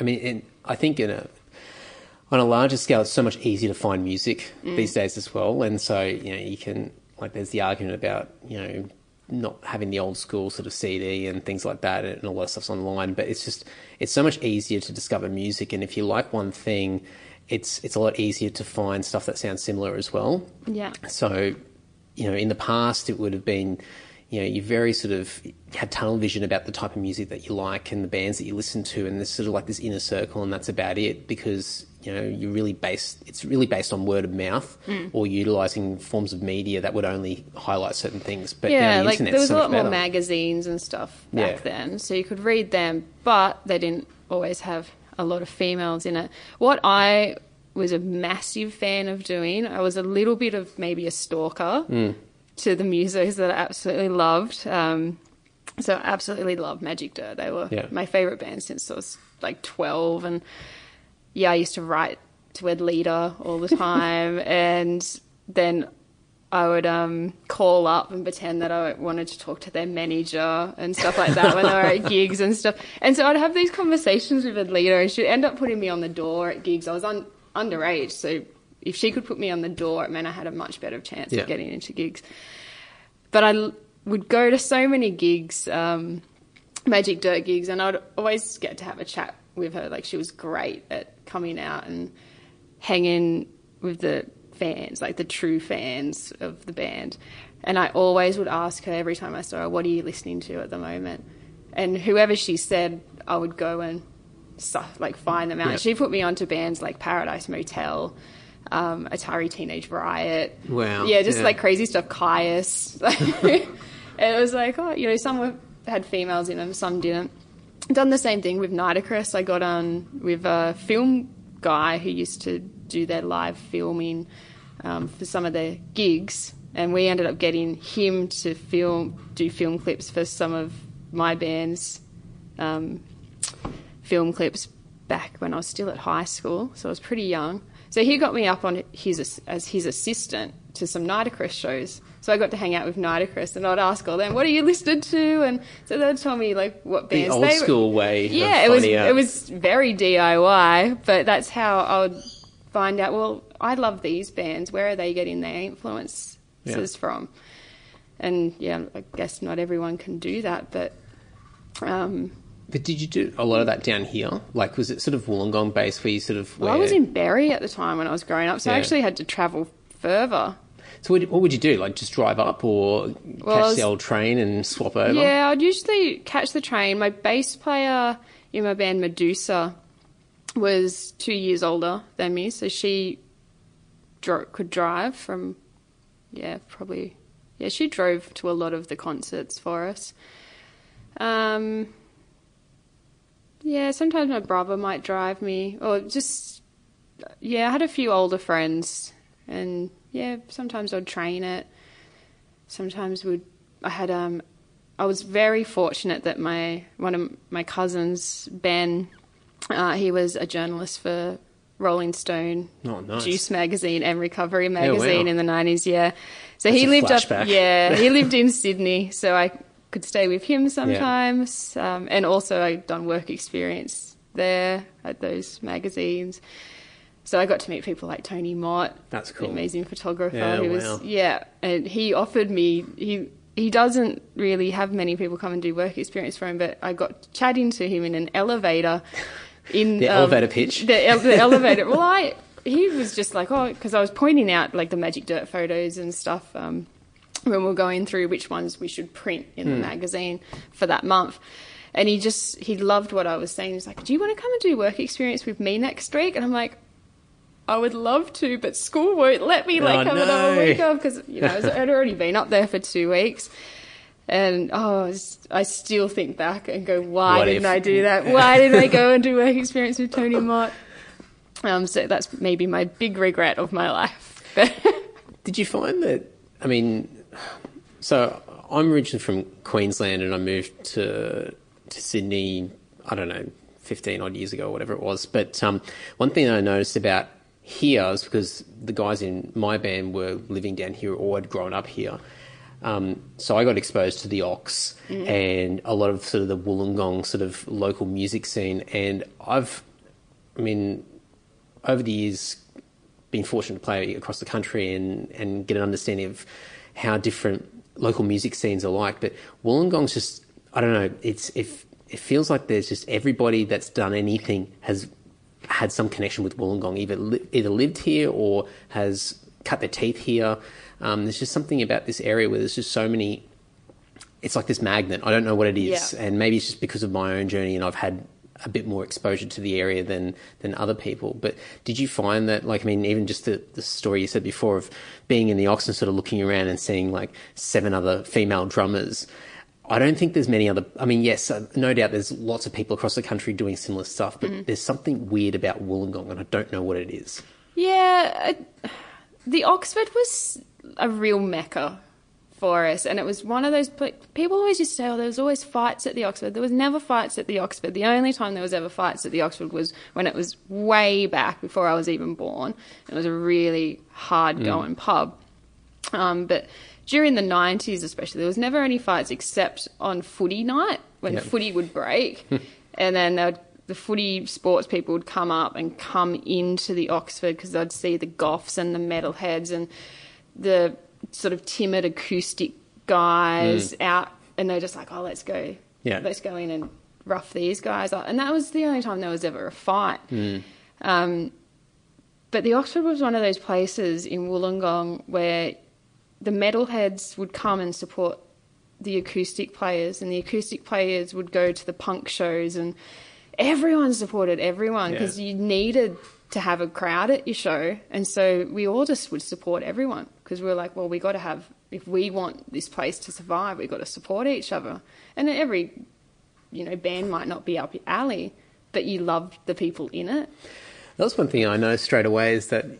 on a larger scale, it's so much easier to find music these days as well. And so, you can, like, there's the argument about, not having the old school sort of CD and things like that, and all that stuff's online, but it's so much easier to discover music. And if you like one thing, it's a lot easier to find stuff that sounds similar as well. Yeah. So, in the past, it would have been, you very sort of had tunnel vision about the type of music that you like and the bands that you listen to, and there's sort of like this inner circle, and that's about it, because it's really based on word of mouth or utilising forms of media that would only highlight certain things. But yeah, the like there was so a lot more better. magazines and stuff back then, so you could read them, but they didn't always have a lot of females in it. What I was a massive fan of doing, I was a little bit of maybe a stalker to the musos that I absolutely loved. So I absolutely loved Magic Dirt. They were my favourite band since I was like 12, and I used to write to Ed Leader all the time, and then I would call up and pretend that I wanted to talk to their manager and stuff like that when they were at gigs and stuff. And so I'd have these conversations with Ed Leader, and she'd end up putting me on the door at gigs. I was underage, so if she could put me on the door, it meant I had a much better chance of getting into gigs. But I would go to so many gigs, Magic Dirt gigs, and I'd always get to have a chat with her. Like, she was great at coming out and hanging with the fans, like the true fans of the band. And I always would ask her every time I saw her, what are you listening to at the moment? And whoever she said, I would go and find them out. She put me onto bands like Paradise Motel, Atari Teenage Riot. Wow. Yeah, just like crazy stuff. Caius. And it was like, some had females in them, some didn't. Done the same thing with Nitocris. I got on with a film guy who used to do their live filming for some of their gigs, and we ended up getting him to do film clips for some of my band's film clips back when I was still at high school, so I was pretty young. So he got me up on as his assistant to some Nitocris shows. So I got to hang out with Nitocris, and I'd ask all them, what are you listed to? And so they'd tell me like what bands the old school way. Yeah, it was very DIY, but that's how I would find out, well, I love these bands. Where are they getting their influences from? And I guess not everyone can do that, but But did you do a lot of that down here? Like, was it sort of Wollongong based where you sort of... Well, I was in Berry at the time when I was growing up, so I actually had to travel further. So what would you do? Like, just drive up or catch the old train and swap over? Yeah, I'd usually catch the train. My bass player in my band, Medusa, was 2 years older than me, so she could drive from... she drove to a lot of the concerts for us. Sometimes my brother might drive me, or just, I had a few older friends, and sometimes I'd train it. Sometimes I was very fortunate that one of my cousins, Ben, he was a journalist for Rolling Stone, Juice magazine, and Recovery magazine in the 90s. So he lived he lived in Sydney, so I could stay with him sometimes. And also I'd done work experience there at those magazines. So I got to meet people like Tony Mott. That's cool. The amazing photographer. And he offered me, he doesn't really have many people come and do work experience for him, but I got chatting to him in an elevator. The elevator pitch. The elevator. Well, he was just like, because I was pointing out like the Magic Dirt photos and stuff when we were going through which ones we should print in the magazine for that month. And he loved what I was saying. He's like, do you want to come and do work experience with me next week? And I'm like, I would love to, but school won't let me have another week off because, I'd already been up there for 2 weeks. And, I still think back and go, why didn't I do that? Why didn't I go and do work experience with Tony Mott? So that's maybe my big regret of my life. Did you find that, so I'm originally from Queensland and I moved to Sydney, I don't know, 15 odd years ago or whatever it was. But one thing I noticed about here is because the guys in my band were living down here or had grown up here. So I got exposed to the Ox and a lot of sort of the Wollongong sort of local music scene. And over the years, been fortunate to play across the country and get an understanding of how different local music scenes are like. But Wollongong's just, I don't know, it feels like there's just everybody that's done anything has had some connection with Wollongong, either lived here or has cut their teeth here. There's just something about this area where there's just so many, it's like this magnet. I don't know what it is. Yeah. And maybe it's just because of my own journey and I've had a bit more exposure to the area than other people. But did you find that, even just the story you said before of being in the Ox and sort of looking around and seeing 7 other female drummers, I don't think there's many other, yes, no doubt there's lots of people across the country doing similar stuff, but there's something weird about Wollongong and I don't know what it is. Yeah, the Oxford was a real mecca for us, and it was one of those people always used to say, there was always fights at the Oxford. There was never fights at the Oxford. The only time there was ever fights at the Oxford was when it was way back before I was even born. It was a really hard going pub. But during the 90s especially, there was never any fights except on footy night when footy would break. And then the footy sports people would come up and come into the Oxford because they'd see the goths and the metalheads and the sort of timid acoustic guys out, and they're just like, let's go in and rough these guys up. And that was the only time there was ever a fight. But the Oxford was one of those places in Wollongong where the metalheads would come and support the acoustic players, and the acoustic players would go to the punk shows, and everyone supported everyone because you needed to have a crowd at your show. And so we all just would support everyone because we were like, well, we got to have, if we want this place to survive, we've got to support each other. And every, band might not be up your alley, but you loved the people in it. That was one thing I noticed straight away is that,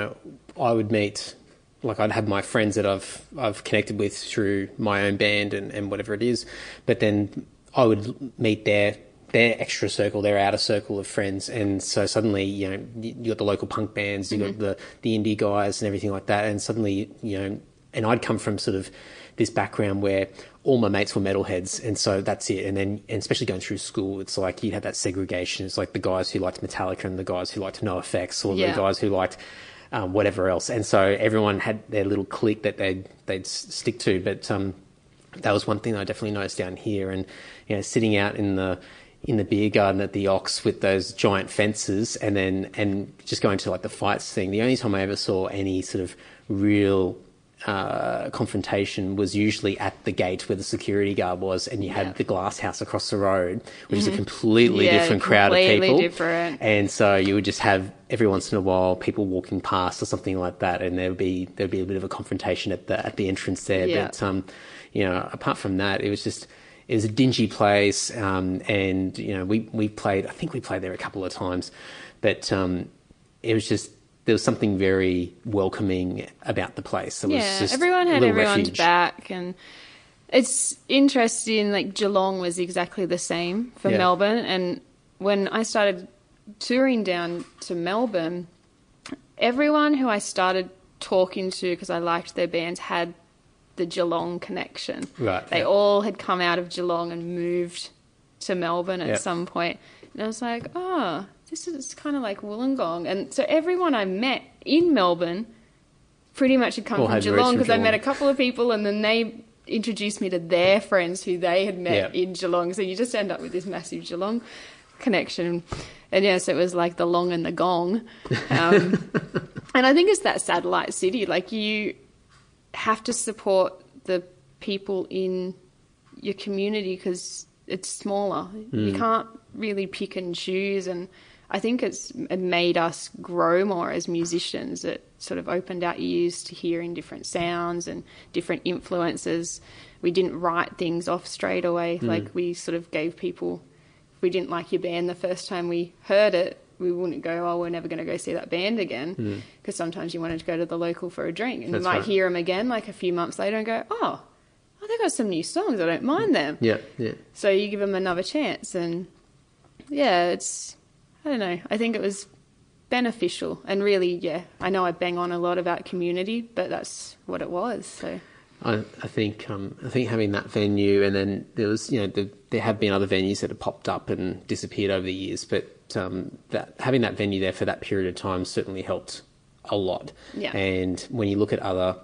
I would meet, I'd have my friends that I've connected with through my own band and whatever it is, but then I would meet their extra circle, their outer circle of friends. And so suddenly, you got the local punk bands, you got the indie guys and everything like that. And suddenly, and I'd come from sort of this background where all my mates were metalheads. And so that's it. And especially going through school, it's like you had that segregation. It's like the guys who liked Metallica and the guys who liked NoFX or the guys who liked whatever else. And so everyone had their little clique that they'd stick to. But that was one thing I definitely noticed down here. And, sitting out in the beer garden at the Ox with those giant fences and just going to the fights thing. The only time I ever saw any sort of real confrontation was usually at the gate where the security guard was, and you had the glass house across the road, which is a completely different crowd of people. Different. And so you would just have every once in a while people walking past or something like that, and there'd be a bit of a confrontation at the entrance there. Yeah. But apart from that, it was a dingy place, and we played. I think we played there a couple of times, but it was just there was something very welcoming about the place. It was just everyone had everyone's refuge. back, and it's interesting. Geelong was exactly the same for Melbourne, and when I started touring down to Melbourne, everyone who I started talking to because I liked their bands had the Geelong connection. Right. They all had come out of Geelong and moved to Melbourne at some point. And I was like, this is kind of like Wollongong. And so everyone I met in Melbourne pretty much had come from Geelong because I met a couple of people and then they introduced me to their friends who they had met in Geelong. So you just end up with this massive Geelong connection. And yes, it was like the long and the gong. And I think it's that satellite city. You have to support the people in your community because it's smaller. You can't really pick and choose. And I think it made us grow more as musicians. It sort of opened our ears to hearing different sounds and different influences. We didn't write things off straight away. Like, we sort of gave people, if we didn't like your band the first time we heard it, we wouldn't go, oh, we're never going to go see that band again. Because sometimes you wanted to go to the local for a drink, and you might hear them again like a few months later and go, oh, they got some new songs. I don't mind them. Yeah. So you give them another chance, and yeah, I don't know. I think it was beneficial, and really, yeah, I know I bang on a lot about community, but that's what it was. So I think having that venue, and then there was, there have been other venues that have popped up and disappeared over the years, but that having that venue there for that period of time certainly helped a lot. Yeah. And when you look at other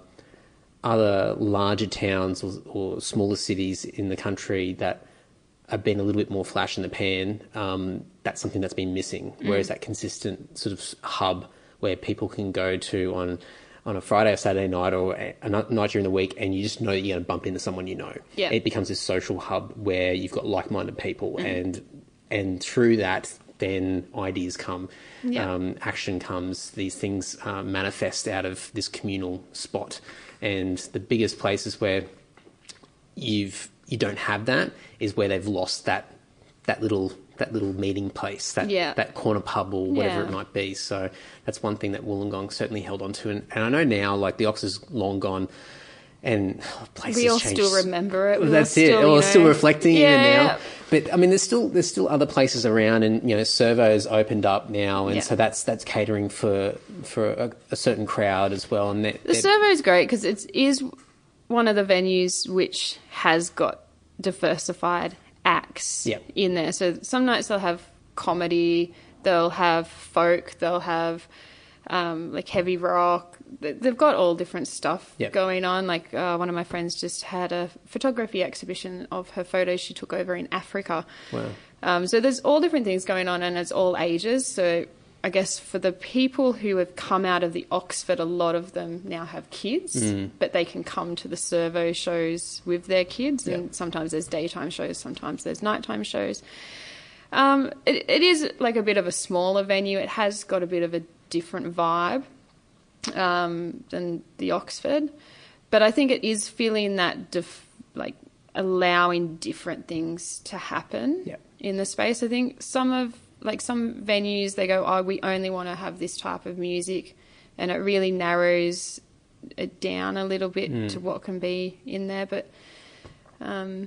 larger towns or smaller cities in the country that have been a little bit more flash in the pan, that's something that's been missing. Whereas that consistent sort of hub where people can go to on a Friday or Saturday night or a night during the week, and you just know that you're going to bump into someone you know. Yeah. It becomes this social hub where you've got like-minded people, and through that, then ideas come, action comes, these things manifest out of this communal spot. And the biggest places where you don't have that is where they've lost that little meeting place, that corner pub or whatever it might be. So that's one thing that Wollongong certainly held on to. And I know now, like, the Ox is long gone, and places we all changed. still remember it. That's it. We're still reflecting even now. But I mean, there's still other places around, and Servo's opened up now, and so that's catering for a certain crowd as well. And the Servo's great because it is one of the venues which has got diversified acts in there. So some nights they'll have comedy, they'll have folk, they'll have like heavy rock. They've got all different stuff going on. Like one of my friends just had a photography exhibition of her photos she took over in Africa. Wow. So there's all different things going on, and it's all ages. So I guess for the people who have come out of the Oxford, a lot of them now have kids, but they can come to the Servo shows with their kids, and sometimes there's daytime shows, sometimes there's nighttime shows. It is like a bit of a smaller venue. It has got a bit of a different vibe than the Oxford, but I think it is feeling that allowing different things to happen in the space. I think some venues, they go, oh, we only want to have this type of music, and it really narrows it down a little bit to what can be in there. But I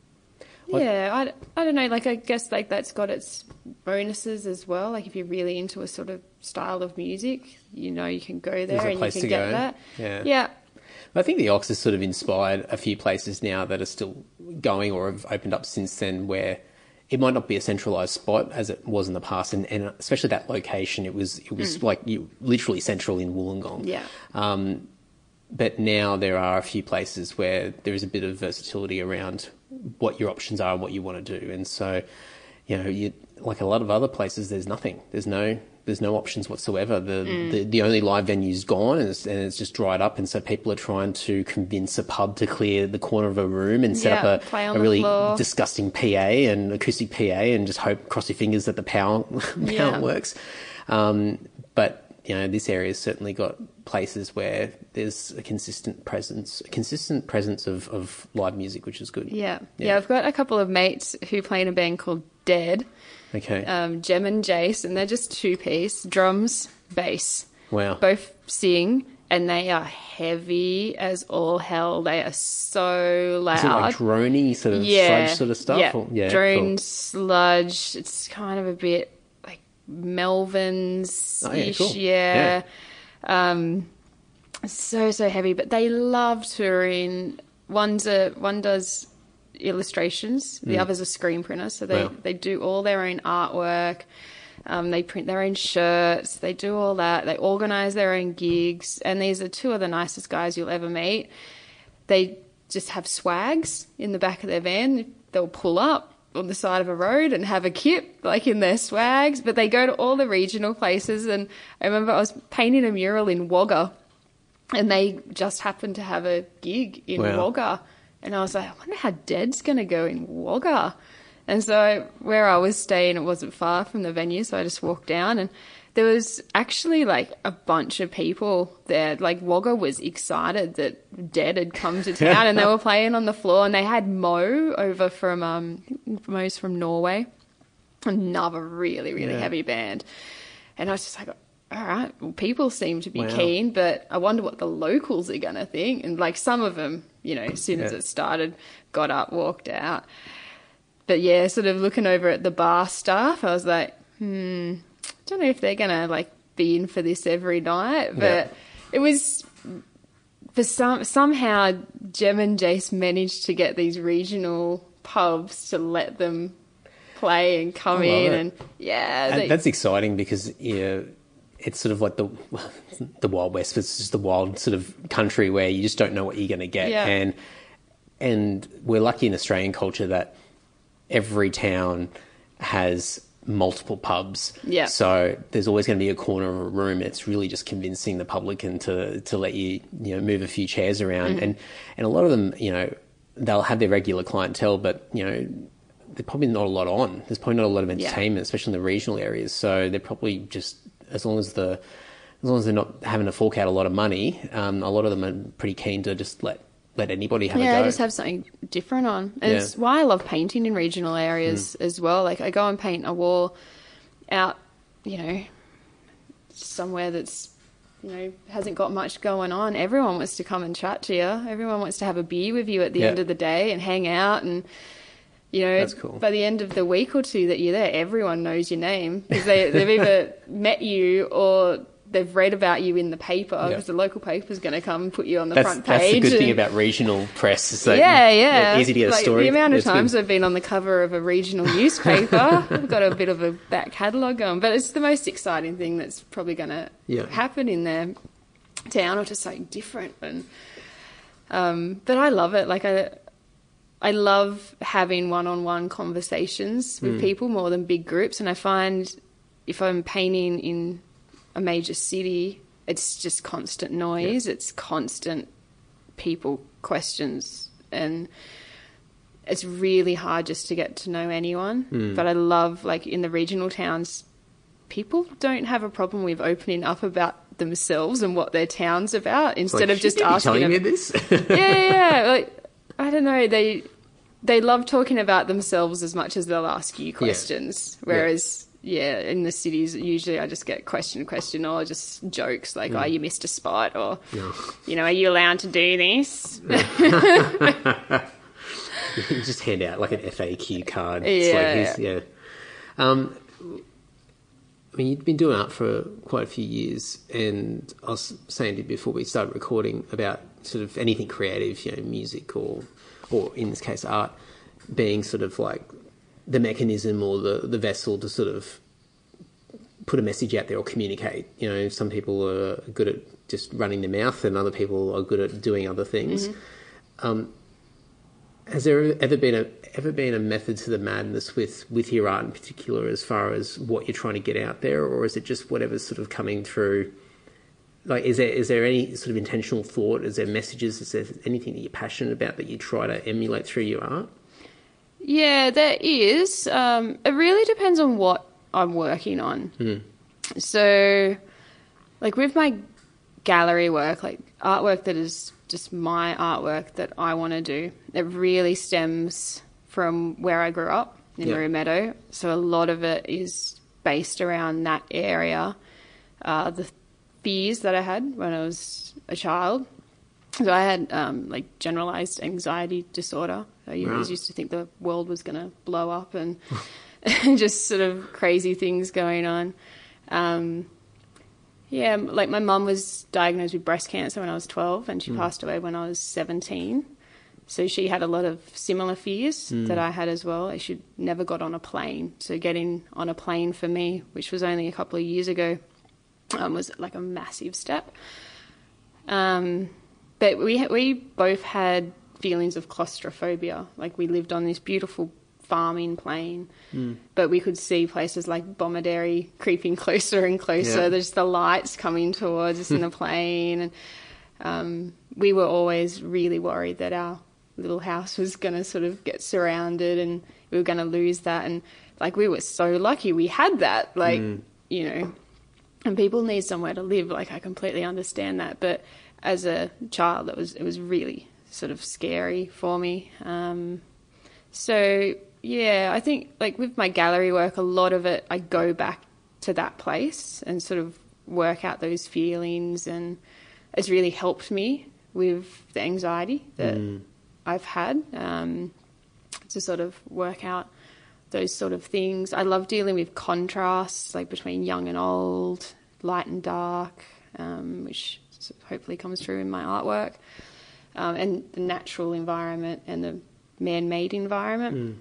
don't know, like, I guess like that's got its bonuses as well. Like, if you're really into a sort of style of music, you can go there and you can get that. Yeah. I think the Ox has sort of inspired a few places now that are still going or have opened up since then, where it might not be a centralised spot as it was in the past, and especially that location, it was like literally central in Wollongong. Yeah. But now there are a few places where there is a bit of versatility around what your options are and what you want to do. And so, like a lot of other places, there's nothing. There's no options whatsoever. The only live venue's gone, and it's just dried up. And so people are trying to convince a pub to clear the corner of a room and set up a really disgusting PA and acoustic PA, and just cross your fingers that the power works. But this area's certainly got places where there's a consistent presence of live music, which is good. Yeah. I've got a couple of mates who play in a band called Dead. Okay. Jem and Jace, and they're just two-piece, drums, bass. Wow. Both sing, and they are heavy as all hell. They are so loud. Is it like droney sort of sludge sort of stuff? Yeah, drone, sludge. It's kind of a bit like Melvins-ish. Oh, yeah, cool. So heavy, but they love touring. One does illustrations, the other's a screen printer, so they do all their own artwork. They print their own shirts, they do all that, they organise their own gigs, and these are two of the nicest guys you'll ever meet. They just have swags in the back of their van. They'll pull up on the side of a road and have a kip like in their swags, but they go to all the regional places. And I remember I was painting a mural in Wagga, and they just happened to have a gig in Wagga. And I was like, I wonder how Dead's going to go in Wagga. And so where I was staying, it wasn't far from the venue, so I just walked down, and there was actually like a bunch of people there. Like Wagga was excited that Dead had come to town, and they were playing on the floor, and they had Mo over from Mo's from Norway, another really heavy band. And I was just like, all right, well, people seem to be keen, but I wonder what the locals are going to think. And like some of them, you know, as soon as it started, got up, walked out. But yeah, sort of looking over at the bar staff, I was like, don't know if they're going to like be in for this every night. But it was, for somehow Gem and Jace managed to get these regional pubs to let them play and come in. And that's exciting because, it's sort of like the Wild West. It's just the wild sort of country where you just don't know what you're going to get. Yeah. And we're lucky in Australian culture that every town has multiple pubs. Yeah. So there's always going to be a corner of a room. It's really just convincing the publican to let you move a few chairs around. And a lot of them, they'll have their regular clientele, but there's probably not a lot on. There's probably not a lot of entertainment, especially in the regional areas. So they're probably just, as long as they're not having to fork out a lot of money, a lot of them are pretty keen to just let anybody have a go. Yeah, just have something different on. And it's why I love painting in regional areas as well. Like I go and paint a wall out, somewhere that's, hasn't got much going on. Everyone wants to come and chat to you. Everyone wants to have a beer with you at the end of the day and hang out. And, that's cool. By the end of the week or two that you're there, everyone knows your name because they've either met you or they've read about you in the paper because the local paper's going to come and put you on the front page. That's the good thing about regional press. Is that easy to get a story. The amount of times I've been on the cover of a regional newspaper, I've got a bit of a back catalogue going. But it's the most exciting thing that's probably going to happen in their town or just something different. And but I love it. Like I love having one-on-one conversations with people more than big groups. And I find if I'm painting in a major city, it's just constant noise. It's constant people questions. And it's really hard just to get to know anyone. But I love, like, in the regional towns, people don't have a problem with opening up about themselves and what their town's about instead of just asking telling me this. yeah. Like, I don't know. They love talking about themselves as much as they'll ask you questions. Whereas, in the cities, usually I just get question or just jokes like, oh, you missed a spot or, are you allowed to do this? You just hand out like an FAQ card. I mean, you've been doing art for quite a few years, and I was saying to you before we started recording about sort of anything creative, music or in this case art, being sort of like the mechanism or the vessel to sort of put a message out there or communicate. Some people are good at just running their mouth and other people are good at doing other things. Has there ever been a method to the madness with your art in particular, as far as what you're trying to get out there, or is it just whatever's sort of coming through? Like, is there any sort of intentional thought? Is there messages? Is there anything that you're passionate about that you try to emulate through your art? Yeah, there is. It really depends on what I'm working on. So, like with my gallery work, like artwork that is just my artwork that I want to do, it really stems from where I grew up in Murray Meadow. So a lot of it is based around that area. The fears that I had when I was a child. So I had like generalized anxiety disorder. I always used to think the world was going to blow up and just sort of crazy things going on. Like my mum was diagnosed with breast cancer when I was 12 and she passed away when I was 17. So she had a lot of similar fears that I had as well. She never got on a plane. So getting on a plane for me, which was only a couple of years ago, was like a massive step. But we both had feelings of claustrophobia. Like we lived on this beautiful farming plain, but we could see places like Bomaderry creeping closer and closer. There's the lights coming towards us in the plane. And we were always really worried that our little house was going to sort of get surrounded and we were going to lose that. And like, we were so lucky we had that, like, you know, and people need somewhere to live. Like, I completely understand that. But as a child, it was really sort of scary for me. So yeah, I think like with my gallery work, a lot of it, I go back to that place and sort of work out those feelings, and it's really helped me with the anxiety that I've had, to sort of work out those sort of things. I love dealing with contrasts, like between young and old, light and dark, which hopefully comes through in my artwork, and the natural environment and the man-made environment.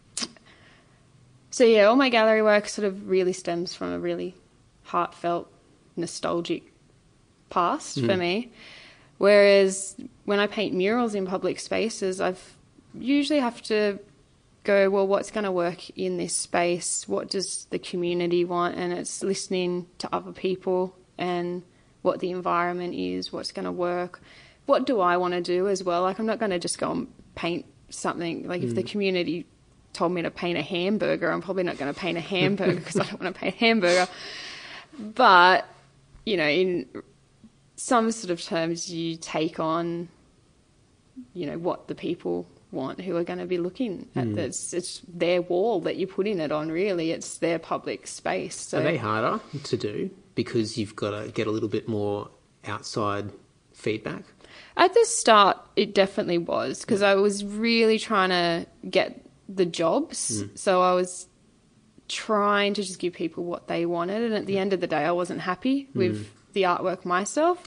So yeah, all my gallery work sort of really stems from a really heartfelt, nostalgic past for me. Whereas when I paint murals in public spaces, I've usually have to go, well, what's going to work in this space? What does the community want? And it's listening to other people and what the environment is, what's going to work. What do I want to do as well? Like, I'm not going to just go and paint something. Like, if the community told me to paint a hamburger, I'm probably not going to paint a hamburger because I don't want to paint a hamburger. But, you know, in some sort of terms, you take on, you know, what the people want who are going to be looking at this. It's their wall that you're putting it on, really. It's their public space. So. Are they harder to do because you've got to get a little bit more outside feedback? At the start, it definitely was, because I was really trying to get the jobs. So I was trying to just give people what they wanted. And at the end of the day, I wasn't happy with the artwork myself.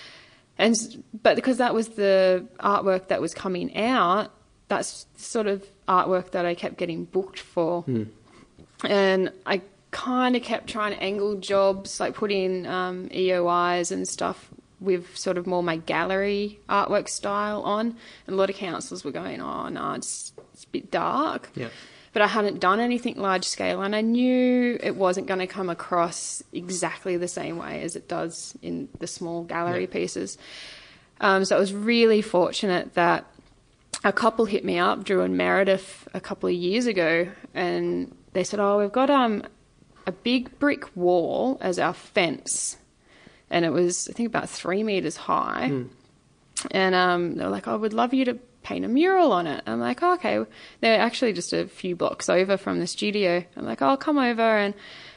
But because that was the artwork that was coming out, that's sort of artwork that I kept getting booked for. And I kind of kept trying to angle jobs, like put in EOIs and stuff with sort of more my gallery artwork style on. And a lot of councils were going, oh, no, it's a bit dark. But I hadn't done anything large scale, and I knew it wasn't going to come across exactly the same way as it does in the small gallery pieces. So I was really fortunate that a couple hit me up, Drew and Meredith, a couple of years ago, and they said, oh, we've got a big brick wall as our fence. And it was, I think, about 3 meters high. And they were like, oh, I would love you to paint a mural on it. I'm like, oh, okay. They're actually just a few blocks over from the studio. I'm like, oh, I'll come over and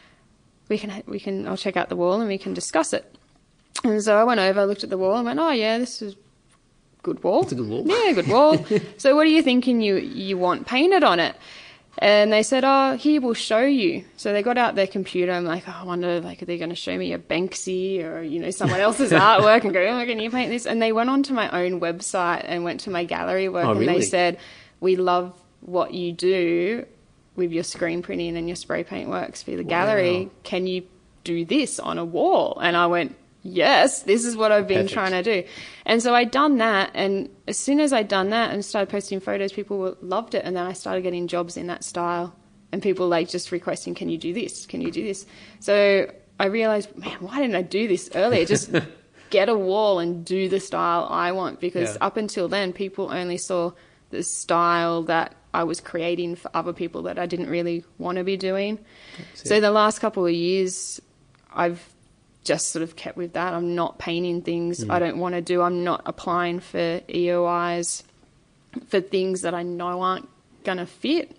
I'll check out the wall and we can discuss it. And so I went over, looked at the wall and went, oh, yeah, this is good wall. It's a good wall. Yeah, good wall. So what are you thinking you want painted on it? And they said, oh, here, we'll show you. So they got out their computer. I'm like, oh, I wonder, like, are they going to show me a Banksy or, you know, someone else's artwork and go, oh, can you paint this? And they went onto my own website and went to my gallery work and they said, we love what you do with your screen printing and your spray paint works for the gallery. Can you do this on a wall? And I went, yes, this is what I've been trying to do. And so I'd done that, and as soon as I'd done that and started posting photos, people loved it, and then I started getting jobs in that style, and people like just requesting, can you do this? Can you do this? So I realised, man, why didn't I do this earlier? Just get a wall and do the style I want, because up until then, people only saw the style that I was creating for other people that I didn't really want to be doing. So the last couple of years, I've just sort of kept with that. I'm not painting things I don't want to do. I'm not applying for EOIs for things that I know aren't going to fit.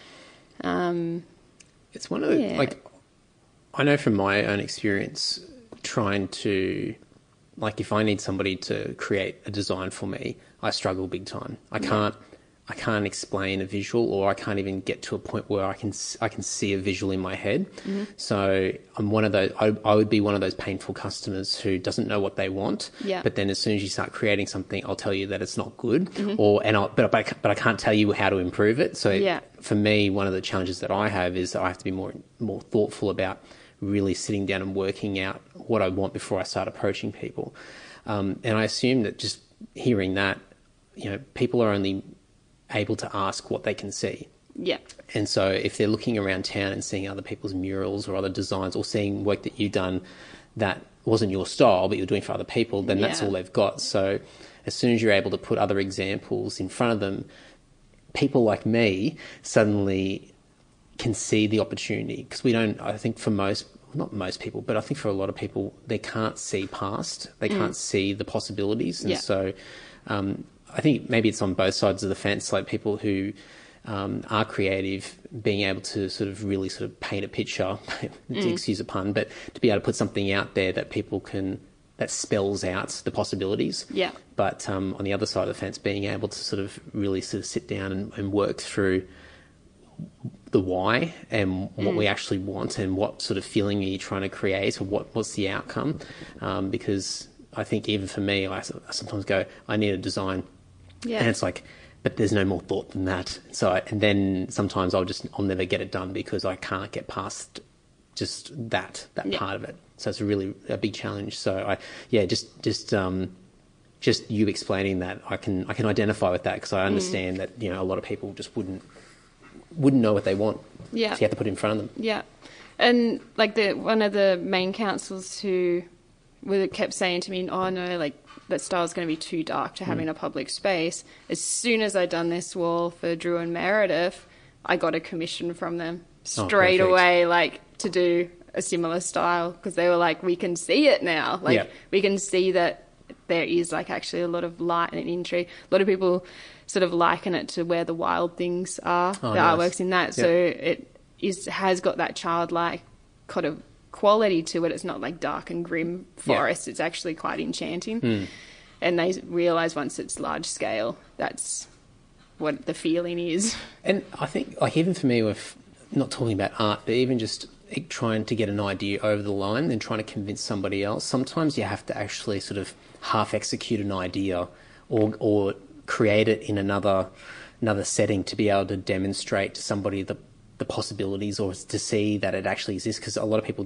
It's one of the, like, I know from my own experience trying to, like, if I need somebody to create a design for me, I struggle big time. I can't explain a visual, or I can't even get to a point where I can see a visual in my head. So I'm one of those. I would be one of those painful customers who doesn't know what they want. But then as soon as you start creating something, I'll tell you that it's not good, but I can't tell you how to improve it. So for me, one of the challenges that I have is I have to be more thoughtful about really sitting down and working out what I want before I start approaching people. And I assume that just hearing that, you know, people are only able to ask what they can see. And so if they're looking around town and seeing other people's murals or other designs, or seeing work that you've done that wasn't your style but you're doing for other people, then that's all they've got. So as soon as you're able to put other examples in front of them, people like me suddenly can see the opportunity, because we don't, I think for not most people, but I think for a lot of people, they can't see past, they can't see the possibilities. And so I think maybe it's on both sides of the fence, like people who are creative, being able to sort of really sort of paint a picture, to excuse a pun, but to be able to put something out there that people can, that spells out the possibilities. Yeah. But on the other side of the fence, being able to sort of really sort of sit down and work through the why and what we actually want and what sort of feeling are you trying to create, or what's the outcome. Because I think even for me, I sometimes go, I need a design. Yeah. And it's like, but there's no more thought than that. So, and then sometimes I'll never get it done because I can't get past just that part of it. So it's really a big challenge. So just you explaining that, I can identify with that, because I understand that, you know, a lot of people just wouldn't know what they want. Yeah. So you have to put it in front of them. Yeah. And like one of the main councils who kept saying to me, oh no, like that style's going to be too dark to have in a public space. As soon as I'd done this wall for Drew and Meredith, I got a commission from them straight away, like to do a similar style, because they were like, we can see it now. Like we can see that there is like actually a lot of light and intrigue. A lot of people sort of liken it to Where the Wild Things Are, the artworks in that. So it has got that childlike kind of quality to it. It's not like dark and grim forest. It's actually quite enchanting. And they realise once it's large scale, that's what the feeling is. And I think, like, even for me, with not talking about art, but even just trying to get an idea over the line and trying to convince somebody else, sometimes you have to actually sort of half execute an idea or create it in another setting to be able to demonstrate to somebody the possibilities, or to see that it actually exists. Because a lot of people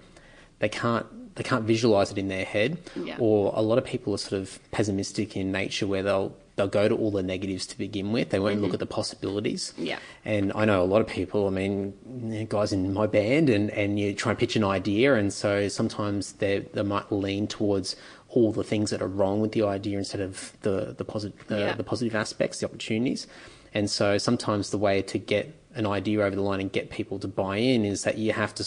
can't visualize it in their head, or a lot of people are sort of pessimistic in nature, where they'll go to all the negatives to begin with. They won't look at the possibilities. Yeah. And I know a lot of people, I mean, guys in my band, and you try and pitch an idea, and so sometimes they might lean towards all the things that are wrong with the idea instead of the positive aspects, the opportunities. And so sometimes the way to get an idea over the line and get people to buy in is that you have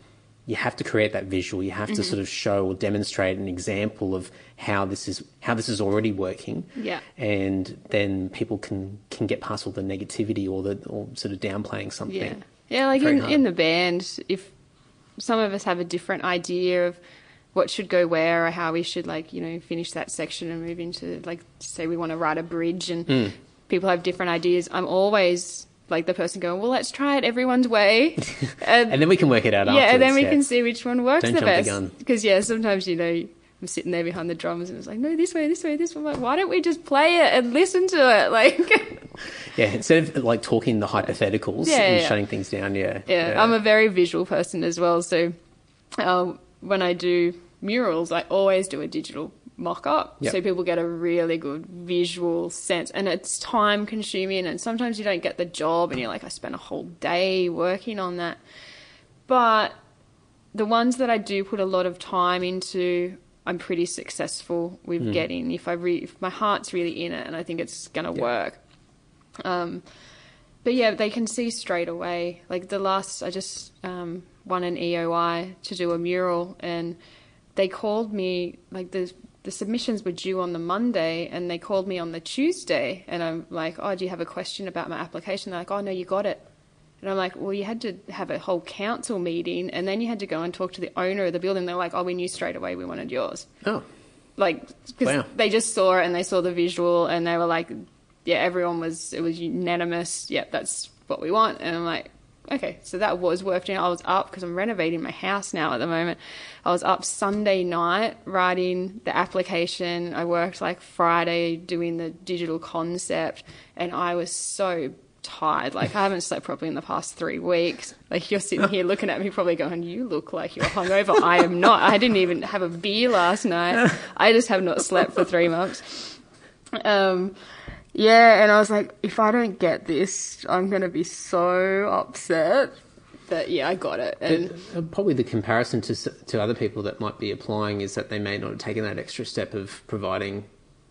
to create that visual. You have to sort of show or demonstrate an example of how this is already working. Yeah. And then people can get past all the negativity or sort of downplaying something. Yeah. Yeah, like in the band, if some of us have a different idea of what should go where, or how we should, like, you know, finish that section and move into, like, say we want to write a bridge, and people have different ideas, I'm always like the person going, well, let's try it everyone's way. And then we can work it out afterwards. Yeah, and then we can see which one works Don't the jump best. the gun. Because, sometimes, you know, I'm sitting there behind the drums and it's like, no, this way, this way, this way. I'm like, why don't we just play it and listen to it? Like, yeah, instead of like talking the hypotheticals and shutting things down. Yeah, I'm a very visual person as well. So when I do murals, I always do a digital mock-up, so people get a really good visual sense. And it's time consuming, and sometimes you don't get the job and you're like, I spent a whole day working on that. But the ones that I do put a lot of time into, I'm pretty successful with getting, if my heart's really in it and I think it's going to work. But yeah, they can see straight away. Like I just won an EOI to do a mural, and they called me, like the submissions were due on the Monday, and they called me on the Tuesday, and I'm like, oh, do you have a question about my application? They're like, oh, no, you got it. And I'm like, well, you had to have a whole council meeting, and then you had to go and talk to the owner of the building. They're like, oh, we knew straight away we wanted yours. Oh. Like, because they just saw it, and they saw the visual, and they were like, yeah, it was unanimous. Yeah, that's what we want. And I'm like, okay, so that was worth it. I was up, because I'm renovating my house now at the moment. I was up Sunday night writing the application. I worked like Friday doing the digital concept, and I was so tired. Like, I haven't slept properly in the past 3 weeks. Like, you're sitting here looking at me probably going, you look like you're hungover. I am not. I didn't even have a beer last night. I just have not slept for 3 months. Yeah, and I was like, if I don't get this, I'm going to be so upset. But yeah, I got it. And probably the comparison to other people that might be applying is that they may not have taken that extra step of providing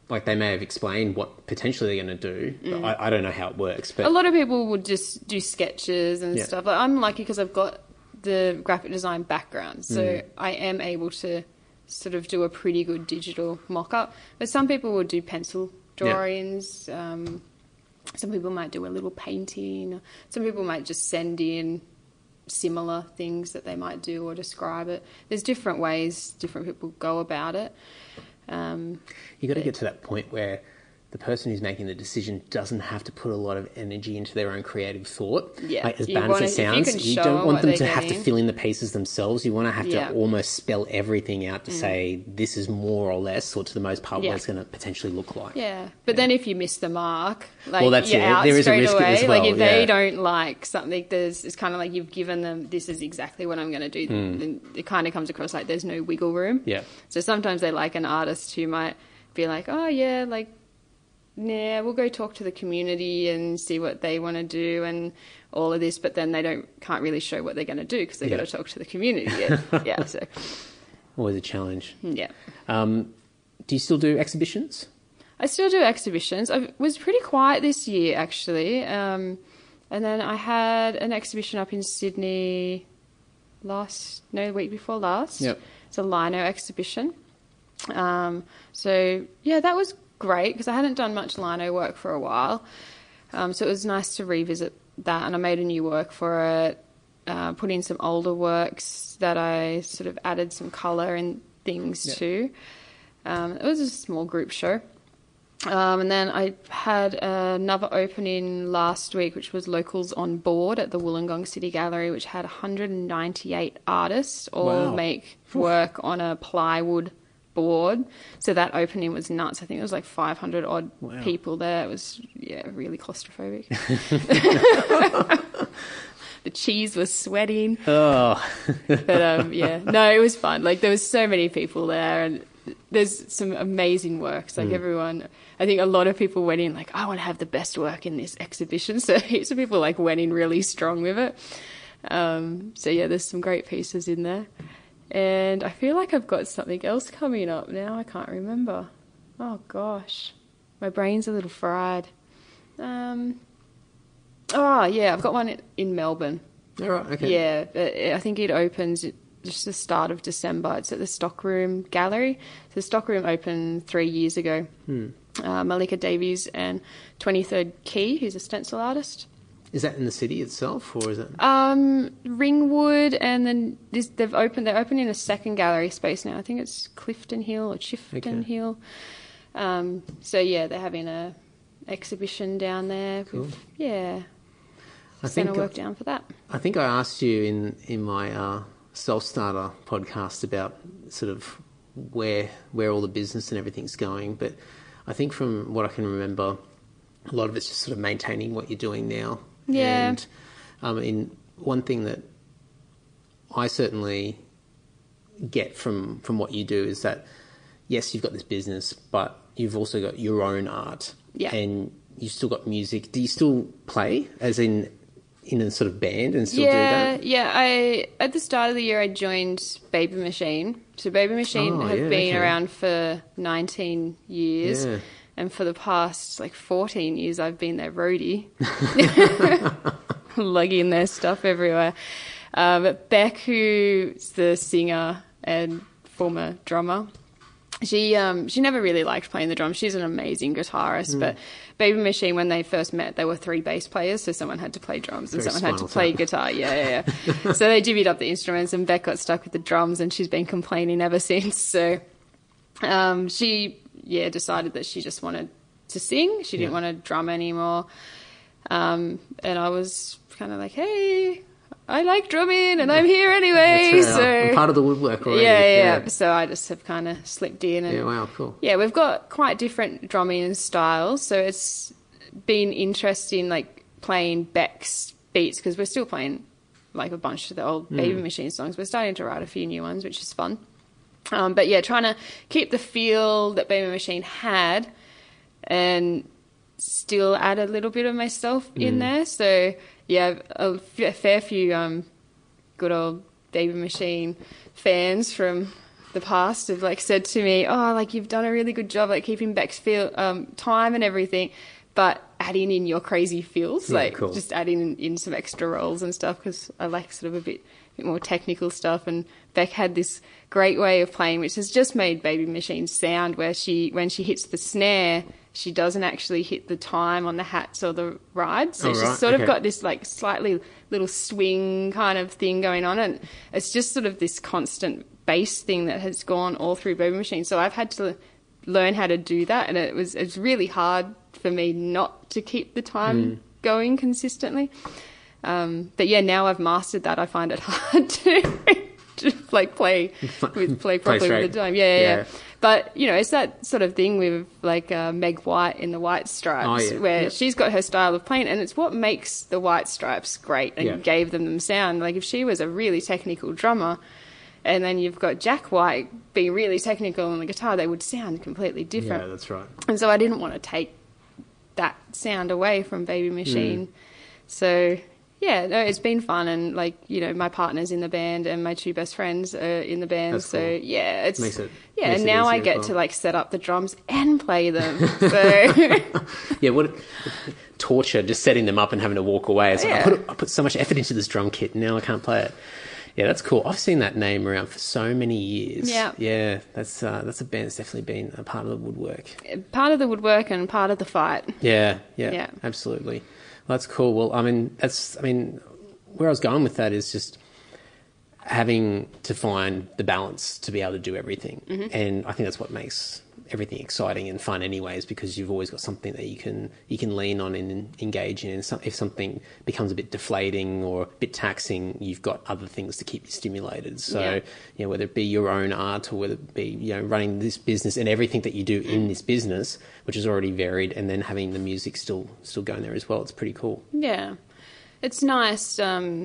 like they may have explained what potentially they're going to do. But I don't know how it works. But a lot of people would just do sketches and Yeah. stuff. Like, I'm lucky because I've got the graphic design background, so I am able to sort of do a pretty good digital mock-up. But some people would do pencil drawings. Some people might do a little painting. Some people might just send in similar things that they might do or describe it. There's different ways different people go about it. you got to get to that point where the person who's making the decision doesn't have to put a lot of energy into their own creative thought. Yeah. Like, as You bad as wanna- it if you sounds, can you show don't them want what them they're to have to getting. fill in the pieces themselves. You want to have Yeah. to almost spell everything out to say this is more or less, or to the most part, Yeah. what it's going to potentially look like. Yeah, but then if you miss the mark, like Well, that's you're it. out There is a straight risk away. as Like well, if they yeah. don't like something, it's kind of like you've given them, this is exactly what I'm going to do. Then it kind of comes across like there's no wiggle room. Yeah. So sometimes they like an artist who might be like, oh yeah, like, nah, we'll go talk to the community and see what they want to do and all of this, but then they can't really show what they're going to do because they've Yeah. got to talk to the community. Yeah, so Always a challenge. yeah. Do you still do exhibitions? I still do exhibitions. I was pretty quiet this year, actually. And then I had an exhibition up in Sydney the week before last. Yep. It's a lino exhibition. So, yeah, that was great because I hadn't done much lino work for a while. So it was nice to revisit that, and I made a new work for it, put in some older works that I sort of added some colour and things to. It was a small group show. And then I had another opening last week, which was Locals on Board at the Wollongong City Gallery, which had 198 artists all Wow. make work on a plywood board. So that opening was nuts. I think it was like 500 odd Wow. people there. It was, really claustrophobic. The cheese was sweating. Oh, But no, it was fun. Like there was so many people there, and there's some amazing works. Like everyone, I think a lot of people went in like, I want to have the best work in this exhibition. So heaps of people like went in really strong with it. So yeah, there's some great pieces in there, and I feel like I've got something else coming up now. I can't remember. Oh gosh, my brain's a little fried. Oh yeah, I've got one in Melbourne. all right, okay. Yeah, I think it opens just the start of December. It's at the Stockroom Gallery. So the Stockroom opened 3 years ago. Malika Davies and 23rd Key, who's a stencil artist. Is that in the city itself, or is it? Ringwood, and then they're opening a second gallery space now. I think it's Clifton Hill or Chifton Hill. So yeah, they're having a exhibition down there. Cool. Yeah. I Sent think a work down for that. I think I asked you in my Self Starter podcast about sort of where all the business and everything's going, but I think from what I can remember, a lot of it's just sort of maintaining what you're doing now. Yeah. And one thing that I certainly get from what you do is that yes, you've got this business, but you've also got your own art. Yeah. And you've still got music. Do you still play, as in a sort of band, and still do that? Yeah. At the start of the year, I joined Baby Machine. So Baby Machine have been around for 19 years. Yeah. And for the past, 14 years, I've been their roadie. Lugging their stuff everywhere. But Beck, who's the singer and former drummer, she never really liked playing the drums. She's an amazing guitarist, but Baby Machine, when they first met, they were 3 bass players, so someone had to play drums and Very someone had to Spinal play Tap. guitar. Yeah. So they divvied up the instruments, and Beck got stuck with the drums, and she's been complaining ever since. So she decided that she just wanted to sing. She didn't want to drum anymore. And I was kind of like, hey, I like drumming and I'm here anyway. That's right. So I'm part of the woodwork already. yeah. So I just have kind of slipped in. And Yeah, wow, cool. yeah, we've got quite different drumming styles. So it's been interesting, playing Beck's beats, because we're still playing a bunch of the old Baby Machine songs. We're starting to write a few new ones, which is fun. But yeah, trying to keep the feel that Baby Machine had and still add a little bit of myself in there. So yeah, a fair few good old Baby Machine fans from the past have like said to me, oh, like you've done a really good job like keeping Beck's feel time and everything, but adding in your crazy feels, like cool. just adding in some extra rolls and stuff, because I like sort of a bit more technical stuff. And Beck had this great way of playing, which has just made Baby Machine sound, where when she hits the snare, she doesn't actually hit the time on the hats or the rides. So she's sort of got this like slightly little swing kind of thing going on, and it's just sort of this constant bass thing that has gone all through Baby Machine. So I've had to learn how to do that, and it's really hard for me not to keep the time going consistently. But yeah, now I've mastered that. I find it hard to like play properly with the time. Yeah. But you know, it's that sort of thing with like Meg White in the White Stripes, where she's got her style of playing, and it's what makes the White Stripes great and gave them sound. Like if she was a really technical drummer, and then you've got Jack White being really technical on the guitar, they would sound completely different. Yeah, that's right. And so I didn't want to take that sound away from Baby Machine. So yeah, no, it's been fun, and like, you know, my partner's in the band and my two best friends are in the band. That's so cool. Yeah, makes it and now I get to like set up the drums and play them. So yeah, what torture just setting them up and having to walk away. It's like, I put so much effort into this drum kit and now I can't play it. Yeah, that's cool. I've seen that name around for so many years. Yeah, that's a band that's definitely been a part of the woodwork. Part of the woodwork and part of the fight. Yeah, absolutely. Well, that's cool. Well, I mean, where I was going with that is just having to find the balance to be able to do everything. And I think that's what makes everything exciting and fun anyways, because you've always got something that you can lean on and engage in. And if something becomes a bit deflating or a bit taxing, you've got other things to keep you stimulated. So, you know, whether it be your own art or whether it be, you know, running this business and everything that you do in this business, which is already varied, and then having the music still going there as well, it's pretty cool. Yeah, it's nice.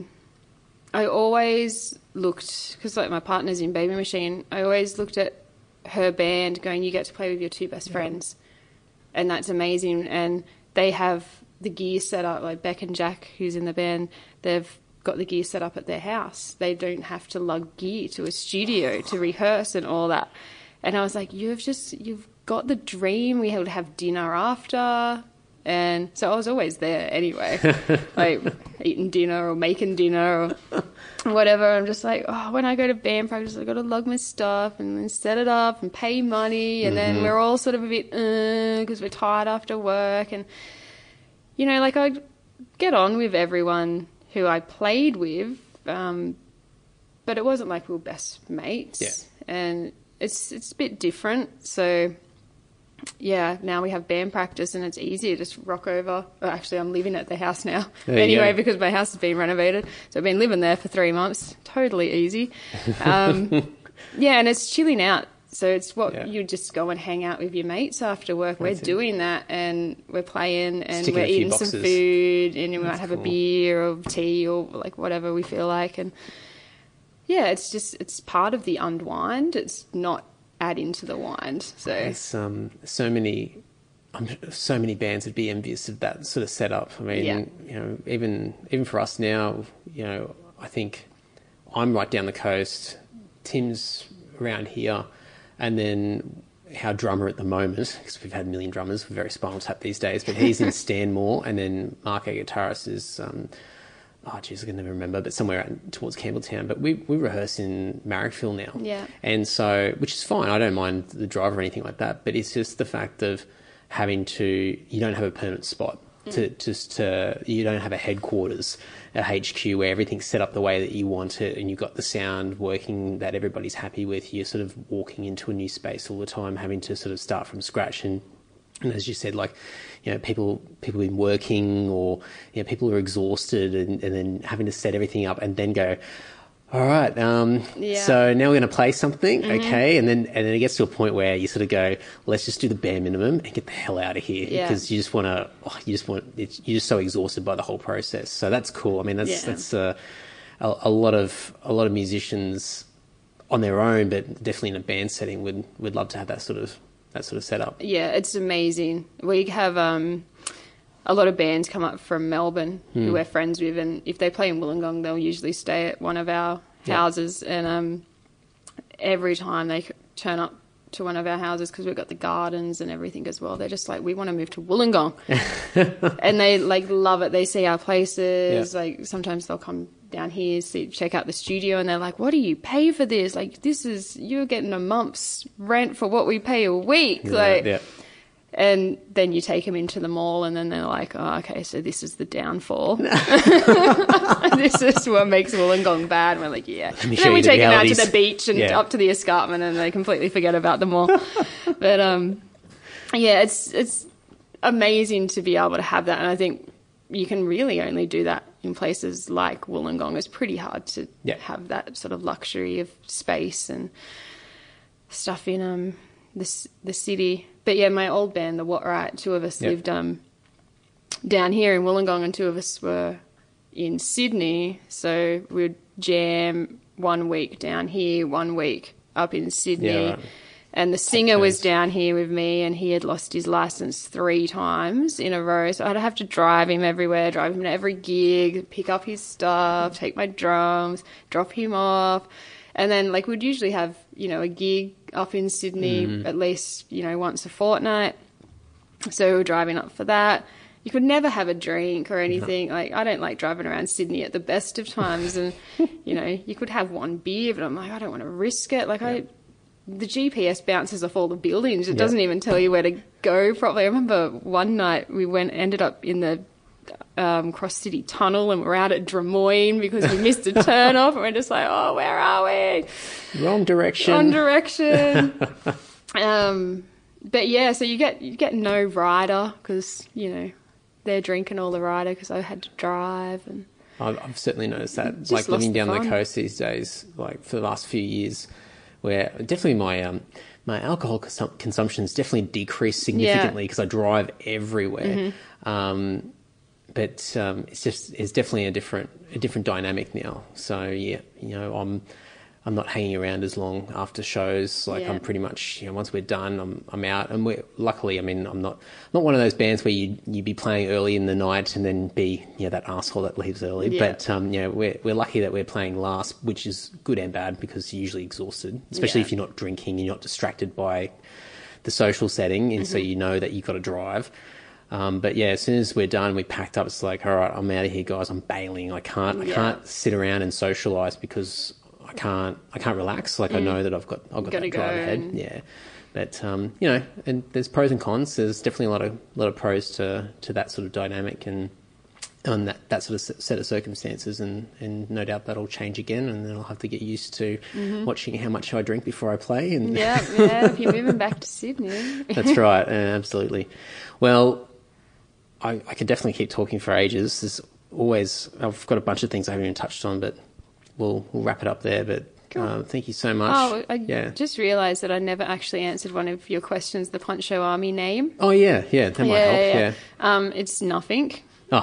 I always looked, because like my partner's in Baby Machine, I always looked at her band going, you get to play with your two best friends, and that's amazing. And they have the gear set up, like Beck and Jack, who's in the band, they've got the gear set up at their house. They don't have to lug gear to a studio to rehearse and all that. And I was like, you've got the dream. We would have dinner after. And so I was always there anyway, like eating dinner or making dinner or whatever. I'm just like, oh, when I go to band practice, I've got to lug my stuff and then set it up and pay money. And then we're all sort of a bit, because we're tired after work. And, you know, like I get on with everyone who I played with, but it wasn't like we were best mates. Yeah. And it's a bit different. So yeah, now we have band practice and it's easier. Just rock over. Well, actually, I'm living at the house now anyway, because my house has been renovated. So I've been living there for 3 months. Totally easy. Yeah, and it's chilling out. So it's what you just go and hang out with your mates after work. We're doing that, and we're playing, and we're eating some food, and we might have a beer or tea or like whatever we feel like. And yeah, it's part of the unwind. It's not add into the wind. So there's so many bands would be envious of that sort of setup. I mean, you know, even for us now, you know, I think I'm right down the coast, Tim's around here, and then our drummer at the moment, because we've had a million drummers, we're very Spinal Tap these days, but he's in Stanmore, and then Mark, our guitarist, is I can never remember, but somewhere out towards Campbelltown. But we rehearse in Marrickville now. Yeah. And so, which is fine. I don't mind the drive or anything like that. But it's just the fact of you don't have a permanent spot. You don't have a headquarters, a HQ where everything's set up the way that you want it, and you've got the sound working that everybody's happy with. You're sort of walking into a new space all the time, having to sort of start from scratch. And as you said, like, you know, people have been working, or, you know, people are exhausted, and then having to set everything up and then go, all right, so now we're going to play something, okay? And then it gets to a point where you sort of go, let's just do the bare minimum and get the hell out of here, because you're just so exhausted by the whole process. So that's cool. I mean, that's a lot of musicians on their own, but definitely in a band setting would love to have that sort of setup. Yeah, it's amazing. We have a lot of bands come up from Melbourne who we're friends with, and if they play in Wollongong, they'll usually stay at one of our houses. And every time they turn up to one of our houses, because we've got the gardens and everything as well, they're just like, we want to move to Wollongong. And they like love it. They see our places. Like sometimes they'll come down here, check out the studio, and they're like, what do you pay for this? Like, you're getting a month's rent for what we pay a week. And then you take them into the mall, and then they're like, oh, okay, so this is the downfall. This is what makes Wollongong bad. And we're like, yeah. And then we take them out to the beach and up to the escarpment, and they completely forget about the mall. But, yeah, it's amazing to be able to have that. And I think you can really only do that in places like Wollongong. It's pretty hard to have that sort of luxury of space and stuff in the city. But yeah, my old band, the What Right, two of us lived down here in Wollongong, and two of us were in Sydney. So we'd jam 1 week down here, 1 week up in Sydney. Yeah, right. And the singer was down here with me, and he had lost his license 3 times in a row. So I'd have to drive him everywhere, drive him to every gig, pick up his stuff, take my drums, drop him off. And then, like, we'd usually have, a gig up in Sydney at least, once a fortnight. So we were driving up for that. You could never have a drink or anything. No. Like, I don't like driving around Sydney at the best of times. And, you could have 1 beer, but I'm like, I don't want to risk it. Like, the GPS bounces off all the buildings. It doesn't even tell you where to go properly. I remember one night we ended up in the Cross City Tunnel, and we're out at Drummoyne because we missed a turn off, and we're just like, oh, where are we? Wrong direction. But yeah, so you get no rider because they're drinking all the rider because I had to drive. And I've certainly noticed that, like living down the coast these days, like for the last few years, where definitely my alcohol consumption's definitely decreased significantly because I drive everywhere. But it's definitely a different dynamic now. So yeah, I'm not hanging around as long after shows. Like I'm pretty much, once we're done, I'm out. And we're luckily, I'm not one of those bands where you'd be playing early in the night and then be that asshole that leaves early. Yeah. But we're lucky that we're playing last, which is good and bad because you're usually exhausted, especially if you're not drinking and you're not distracted by the social setting, and so you know that you've got to drive. But yeah, as soon as we're done, we packed up. It's like, all right, I'm out of here, guys. I'm bailing. I can't sit around and socialise because I can't relax. Like I know that I've got that drive ahead. Yeah, but and there's pros and cons. There's definitely a lot of pros to that sort of dynamic and that sort of set of circumstances, and no doubt that'll change again, and then I'll have to get used to watching how much I drink before I play. And if you're moving back to Sydney. That's right, absolutely. Well, I could definitely keep talking for ages. There's always, I've got a bunch of things I haven't even touched on, but we'll wrap it up there. But cool. Thank you so much. Oh, I just realised that I never actually answered one of your questions, the Poncho Army name. Oh, yeah, that might help, yeah. It's nothing.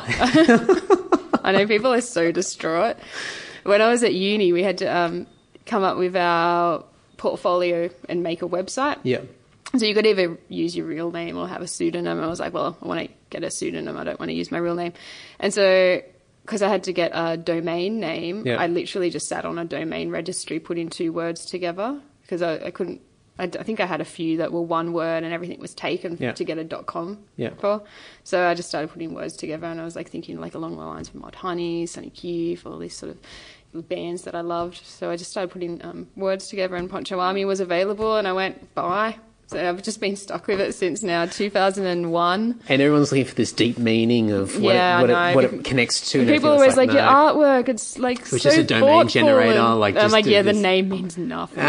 Oh. I know people are so distraught. When I was at uni, we had to come up with our portfolio and make a website. Yeah. So you could either use your real name or have a pseudonym. I was like, well, I want to get a pseudonym. I don't want to use my real name. And so because I had to get a domain name, I literally just sat on a domain registry, put in 2 words together because I couldn't. I think I had a few that were 1 word and everything was taken to get a .com for. So I just started putting words together, and I was like thinking like along the lines of Mod Honey, Sonic Youth, all these sort of bands that I loved. So I just started putting words together, and Poncho Army was available, and I went, bye. So I've just been stuck with it since now 2001. And everyone's looking for this deep meaning of what it connects to. And people always like your artwork. It's like so just a domain generator. I'm like, the name means nothing.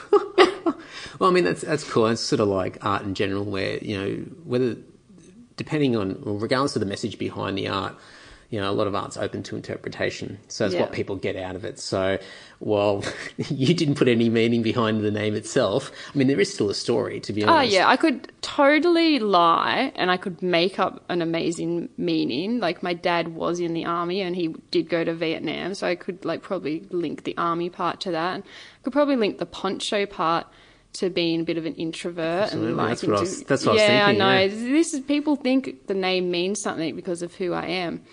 Well, I mean that's cool. It's sort of like art in general, where whether depending on, regardless of the message behind the art, a lot of art's open to interpretation. So it's what people get out of it. So while you didn't put any meaning behind the name itself, I mean, there is still a story, to be honest. Oh, yeah. I could totally lie and I could make up an amazing meaning. Like, my dad was in the army and he did go to Vietnam, so I could, probably link the army part to that. I could probably link the poncho part to being a bit of an introvert. Absolutely. And that's what I was thinking. Yeah, I know. Yeah. People think the name means something because of who I am.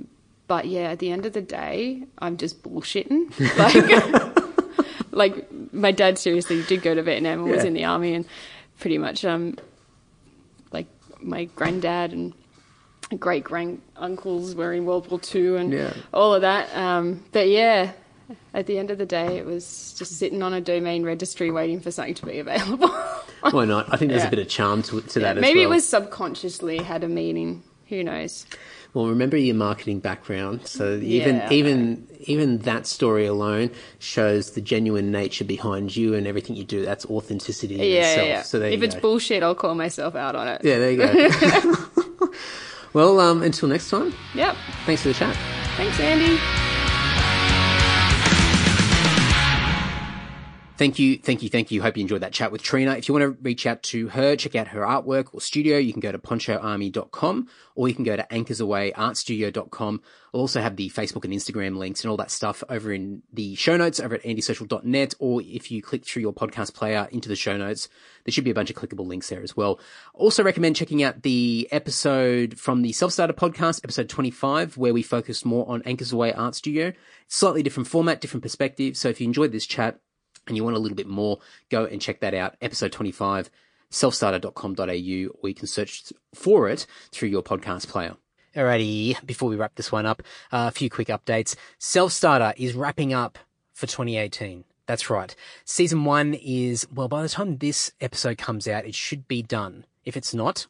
But yeah, at the end of the day, I'm just bullshitting. Like my dad seriously did go to Vietnam and was in the army, and pretty much like my granddad and great grand uncles were in World War II and all of that. But yeah, at the end of the day, it was just sitting on a domain registry waiting for something to be available. Why not? I think there's a bit of charm to that as well. Maybe it was subconsciously had a meaning. Who knows? Well, remember your marketing background. So even that story alone shows the genuine nature behind you and everything you do. That's authenticity in itself. Yeah. So if it's bullshit, I'll call myself out on it. Yeah, there you go. Well, until next time. Yep. Thanks for the chat. Thanks, Andy. Thank you. Hope you enjoyed that chat with Trina. If you want to reach out to her, check out her artwork or studio, you can go to ponchoarmy.com or you can go to anchorsawayartstudio.com. I'll also have the Facebook and Instagram links and all that stuff over in the show notes over at andysocial.net, or if you click through your podcast player into the show notes, there should be a bunch of clickable links there as well. Also recommend checking out the episode from the Self-Starter podcast, episode 25, where we focused more on Anchors Away Art Studio. Slightly different format, different perspective. So if you enjoyed this chat, and you want a little bit more, go and check that out. Episode 25, selfstarter.com.au, or you can search for it through your podcast player. Alrighty, before we wrap this one up, a few quick updates. Self-Starter is wrapping up for 2018. That's right. Season 1 is, well, by the time this episode comes out, it should be done. If it's not,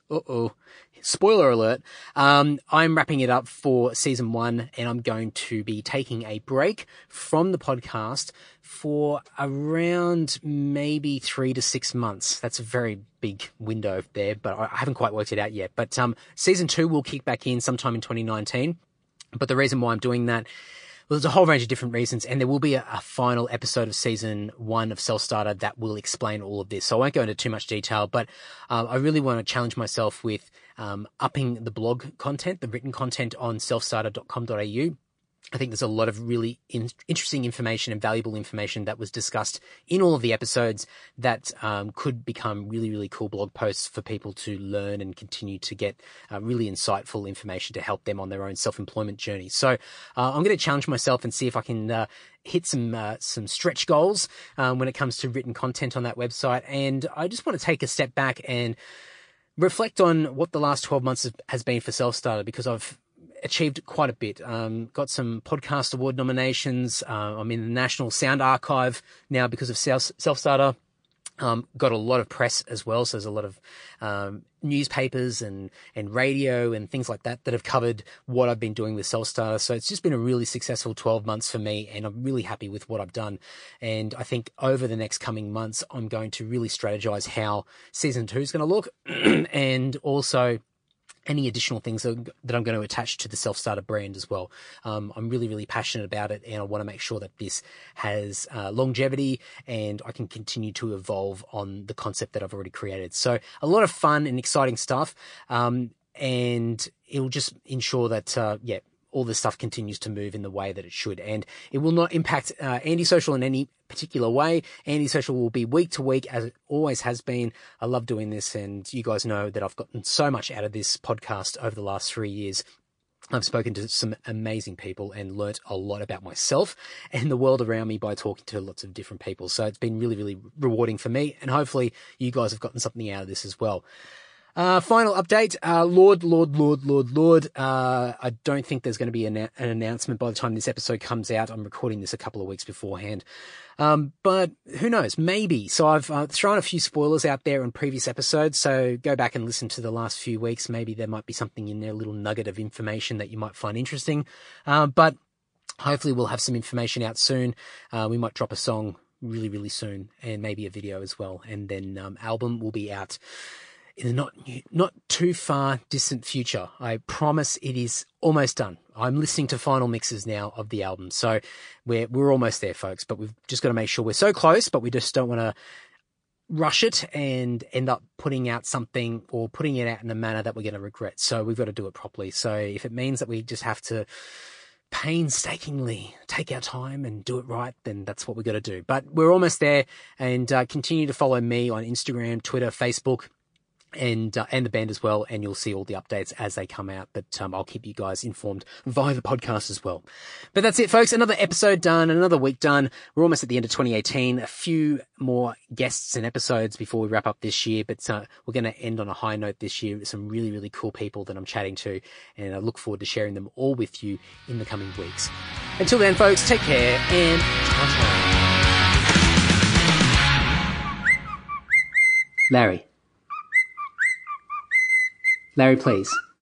spoiler alert, I'm wrapping it up for season 1, and I'm going to be taking a break from the podcast for around maybe 3 to 6 months. That's a very big window there, but I haven't quite worked it out yet. But season 2 will kick back in sometime in 2019. But the reason why I'm doing that, well, there's a whole range of different reasons, and there will be a final episode of season 1 of Self-Starter that will explain all of this. So I won't go into too much detail, but I really want to challenge myself with upping the blog content, the written content on selfstarter.com.au. I think there's a lot of really interesting information and valuable information that was discussed in all of the episodes that could become really, really cool blog posts for people to learn and continue to get really insightful information to help them on their own self-employment journey. So I'm going to challenge myself and see if I can hit some stretch goals when it comes to written content on that website. And I just want to take a step back and reflect on what the last 12 months has been for Self-Starter, because I've achieved quite a bit. Got some podcast award nominations. I'm in the National Sound Archive now because of Self-Starter. Got a lot of press as well. So there's a lot of newspapers and radio and things like that have covered what I've been doing with Self-Starter. So it's just been a really successful 12 months for me, and I'm really happy with what I've done. And I think over the next coming months, I'm going to really strategize how season 2 is going to look and also any additional things that I'm going to attach to the Self-Starter brand as well. I'm really, really passionate about it, and I want to make sure that this has longevity and I can continue to evolve on the concept that I've already created. So a lot of fun and exciting stuff, and it'll just ensure that, all this stuff continues to move in the way that it should. And it will not impact Andy Social in any particular way. Andy Social will be week to week, as it always has been. I love doing this, and you guys know that I've gotten so much out of this podcast over the last 3 years. I've spoken to some amazing people and learnt a lot about myself and the world around me by talking to lots of different people. So it's been really, really rewarding for me, and hopefully you guys have gotten something out of this as well. Final update, Lord. I don't think there's going to be an announcement by the time this episode comes out. I'm recording this a couple of weeks beforehand. But who knows? Maybe. So I've thrown a few spoilers out there on previous episodes. So go back and listen to the last few weeks. Maybe there might be something in there, a little nugget of information that you might find interesting. But hopefully we'll have some information out soon. We might drop a song really, really soon, and maybe a video as well. And then, album will be out in the not too far distant future. I promise it is almost done. I'm listening to final mixes now of the album. So we're almost there, folks, but we've just got to make sure we're so close, but we just don't want to rush it and end up putting out something or putting it out in a manner that we're going to regret. So we've got to do it properly. So if it means that we just have to painstakingly take our time and do it right, then that's what we've got to do. But we're almost there, and continue to follow me on Instagram, Twitter, Facebook, and the band as well, and you'll see all the updates as they come out. But I'll keep you guys informed via the podcast as well. But that's it, folks. Another episode done, another week done. We're almost at the end of 2018. A few more guests and episodes before we wrap up this year, but we're going to end on a high note this year with some really, really cool people that I'm chatting to, and I look forward to sharing them all with you in the coming weeks. Until then, folks, take care and ta-ta. Larry, please.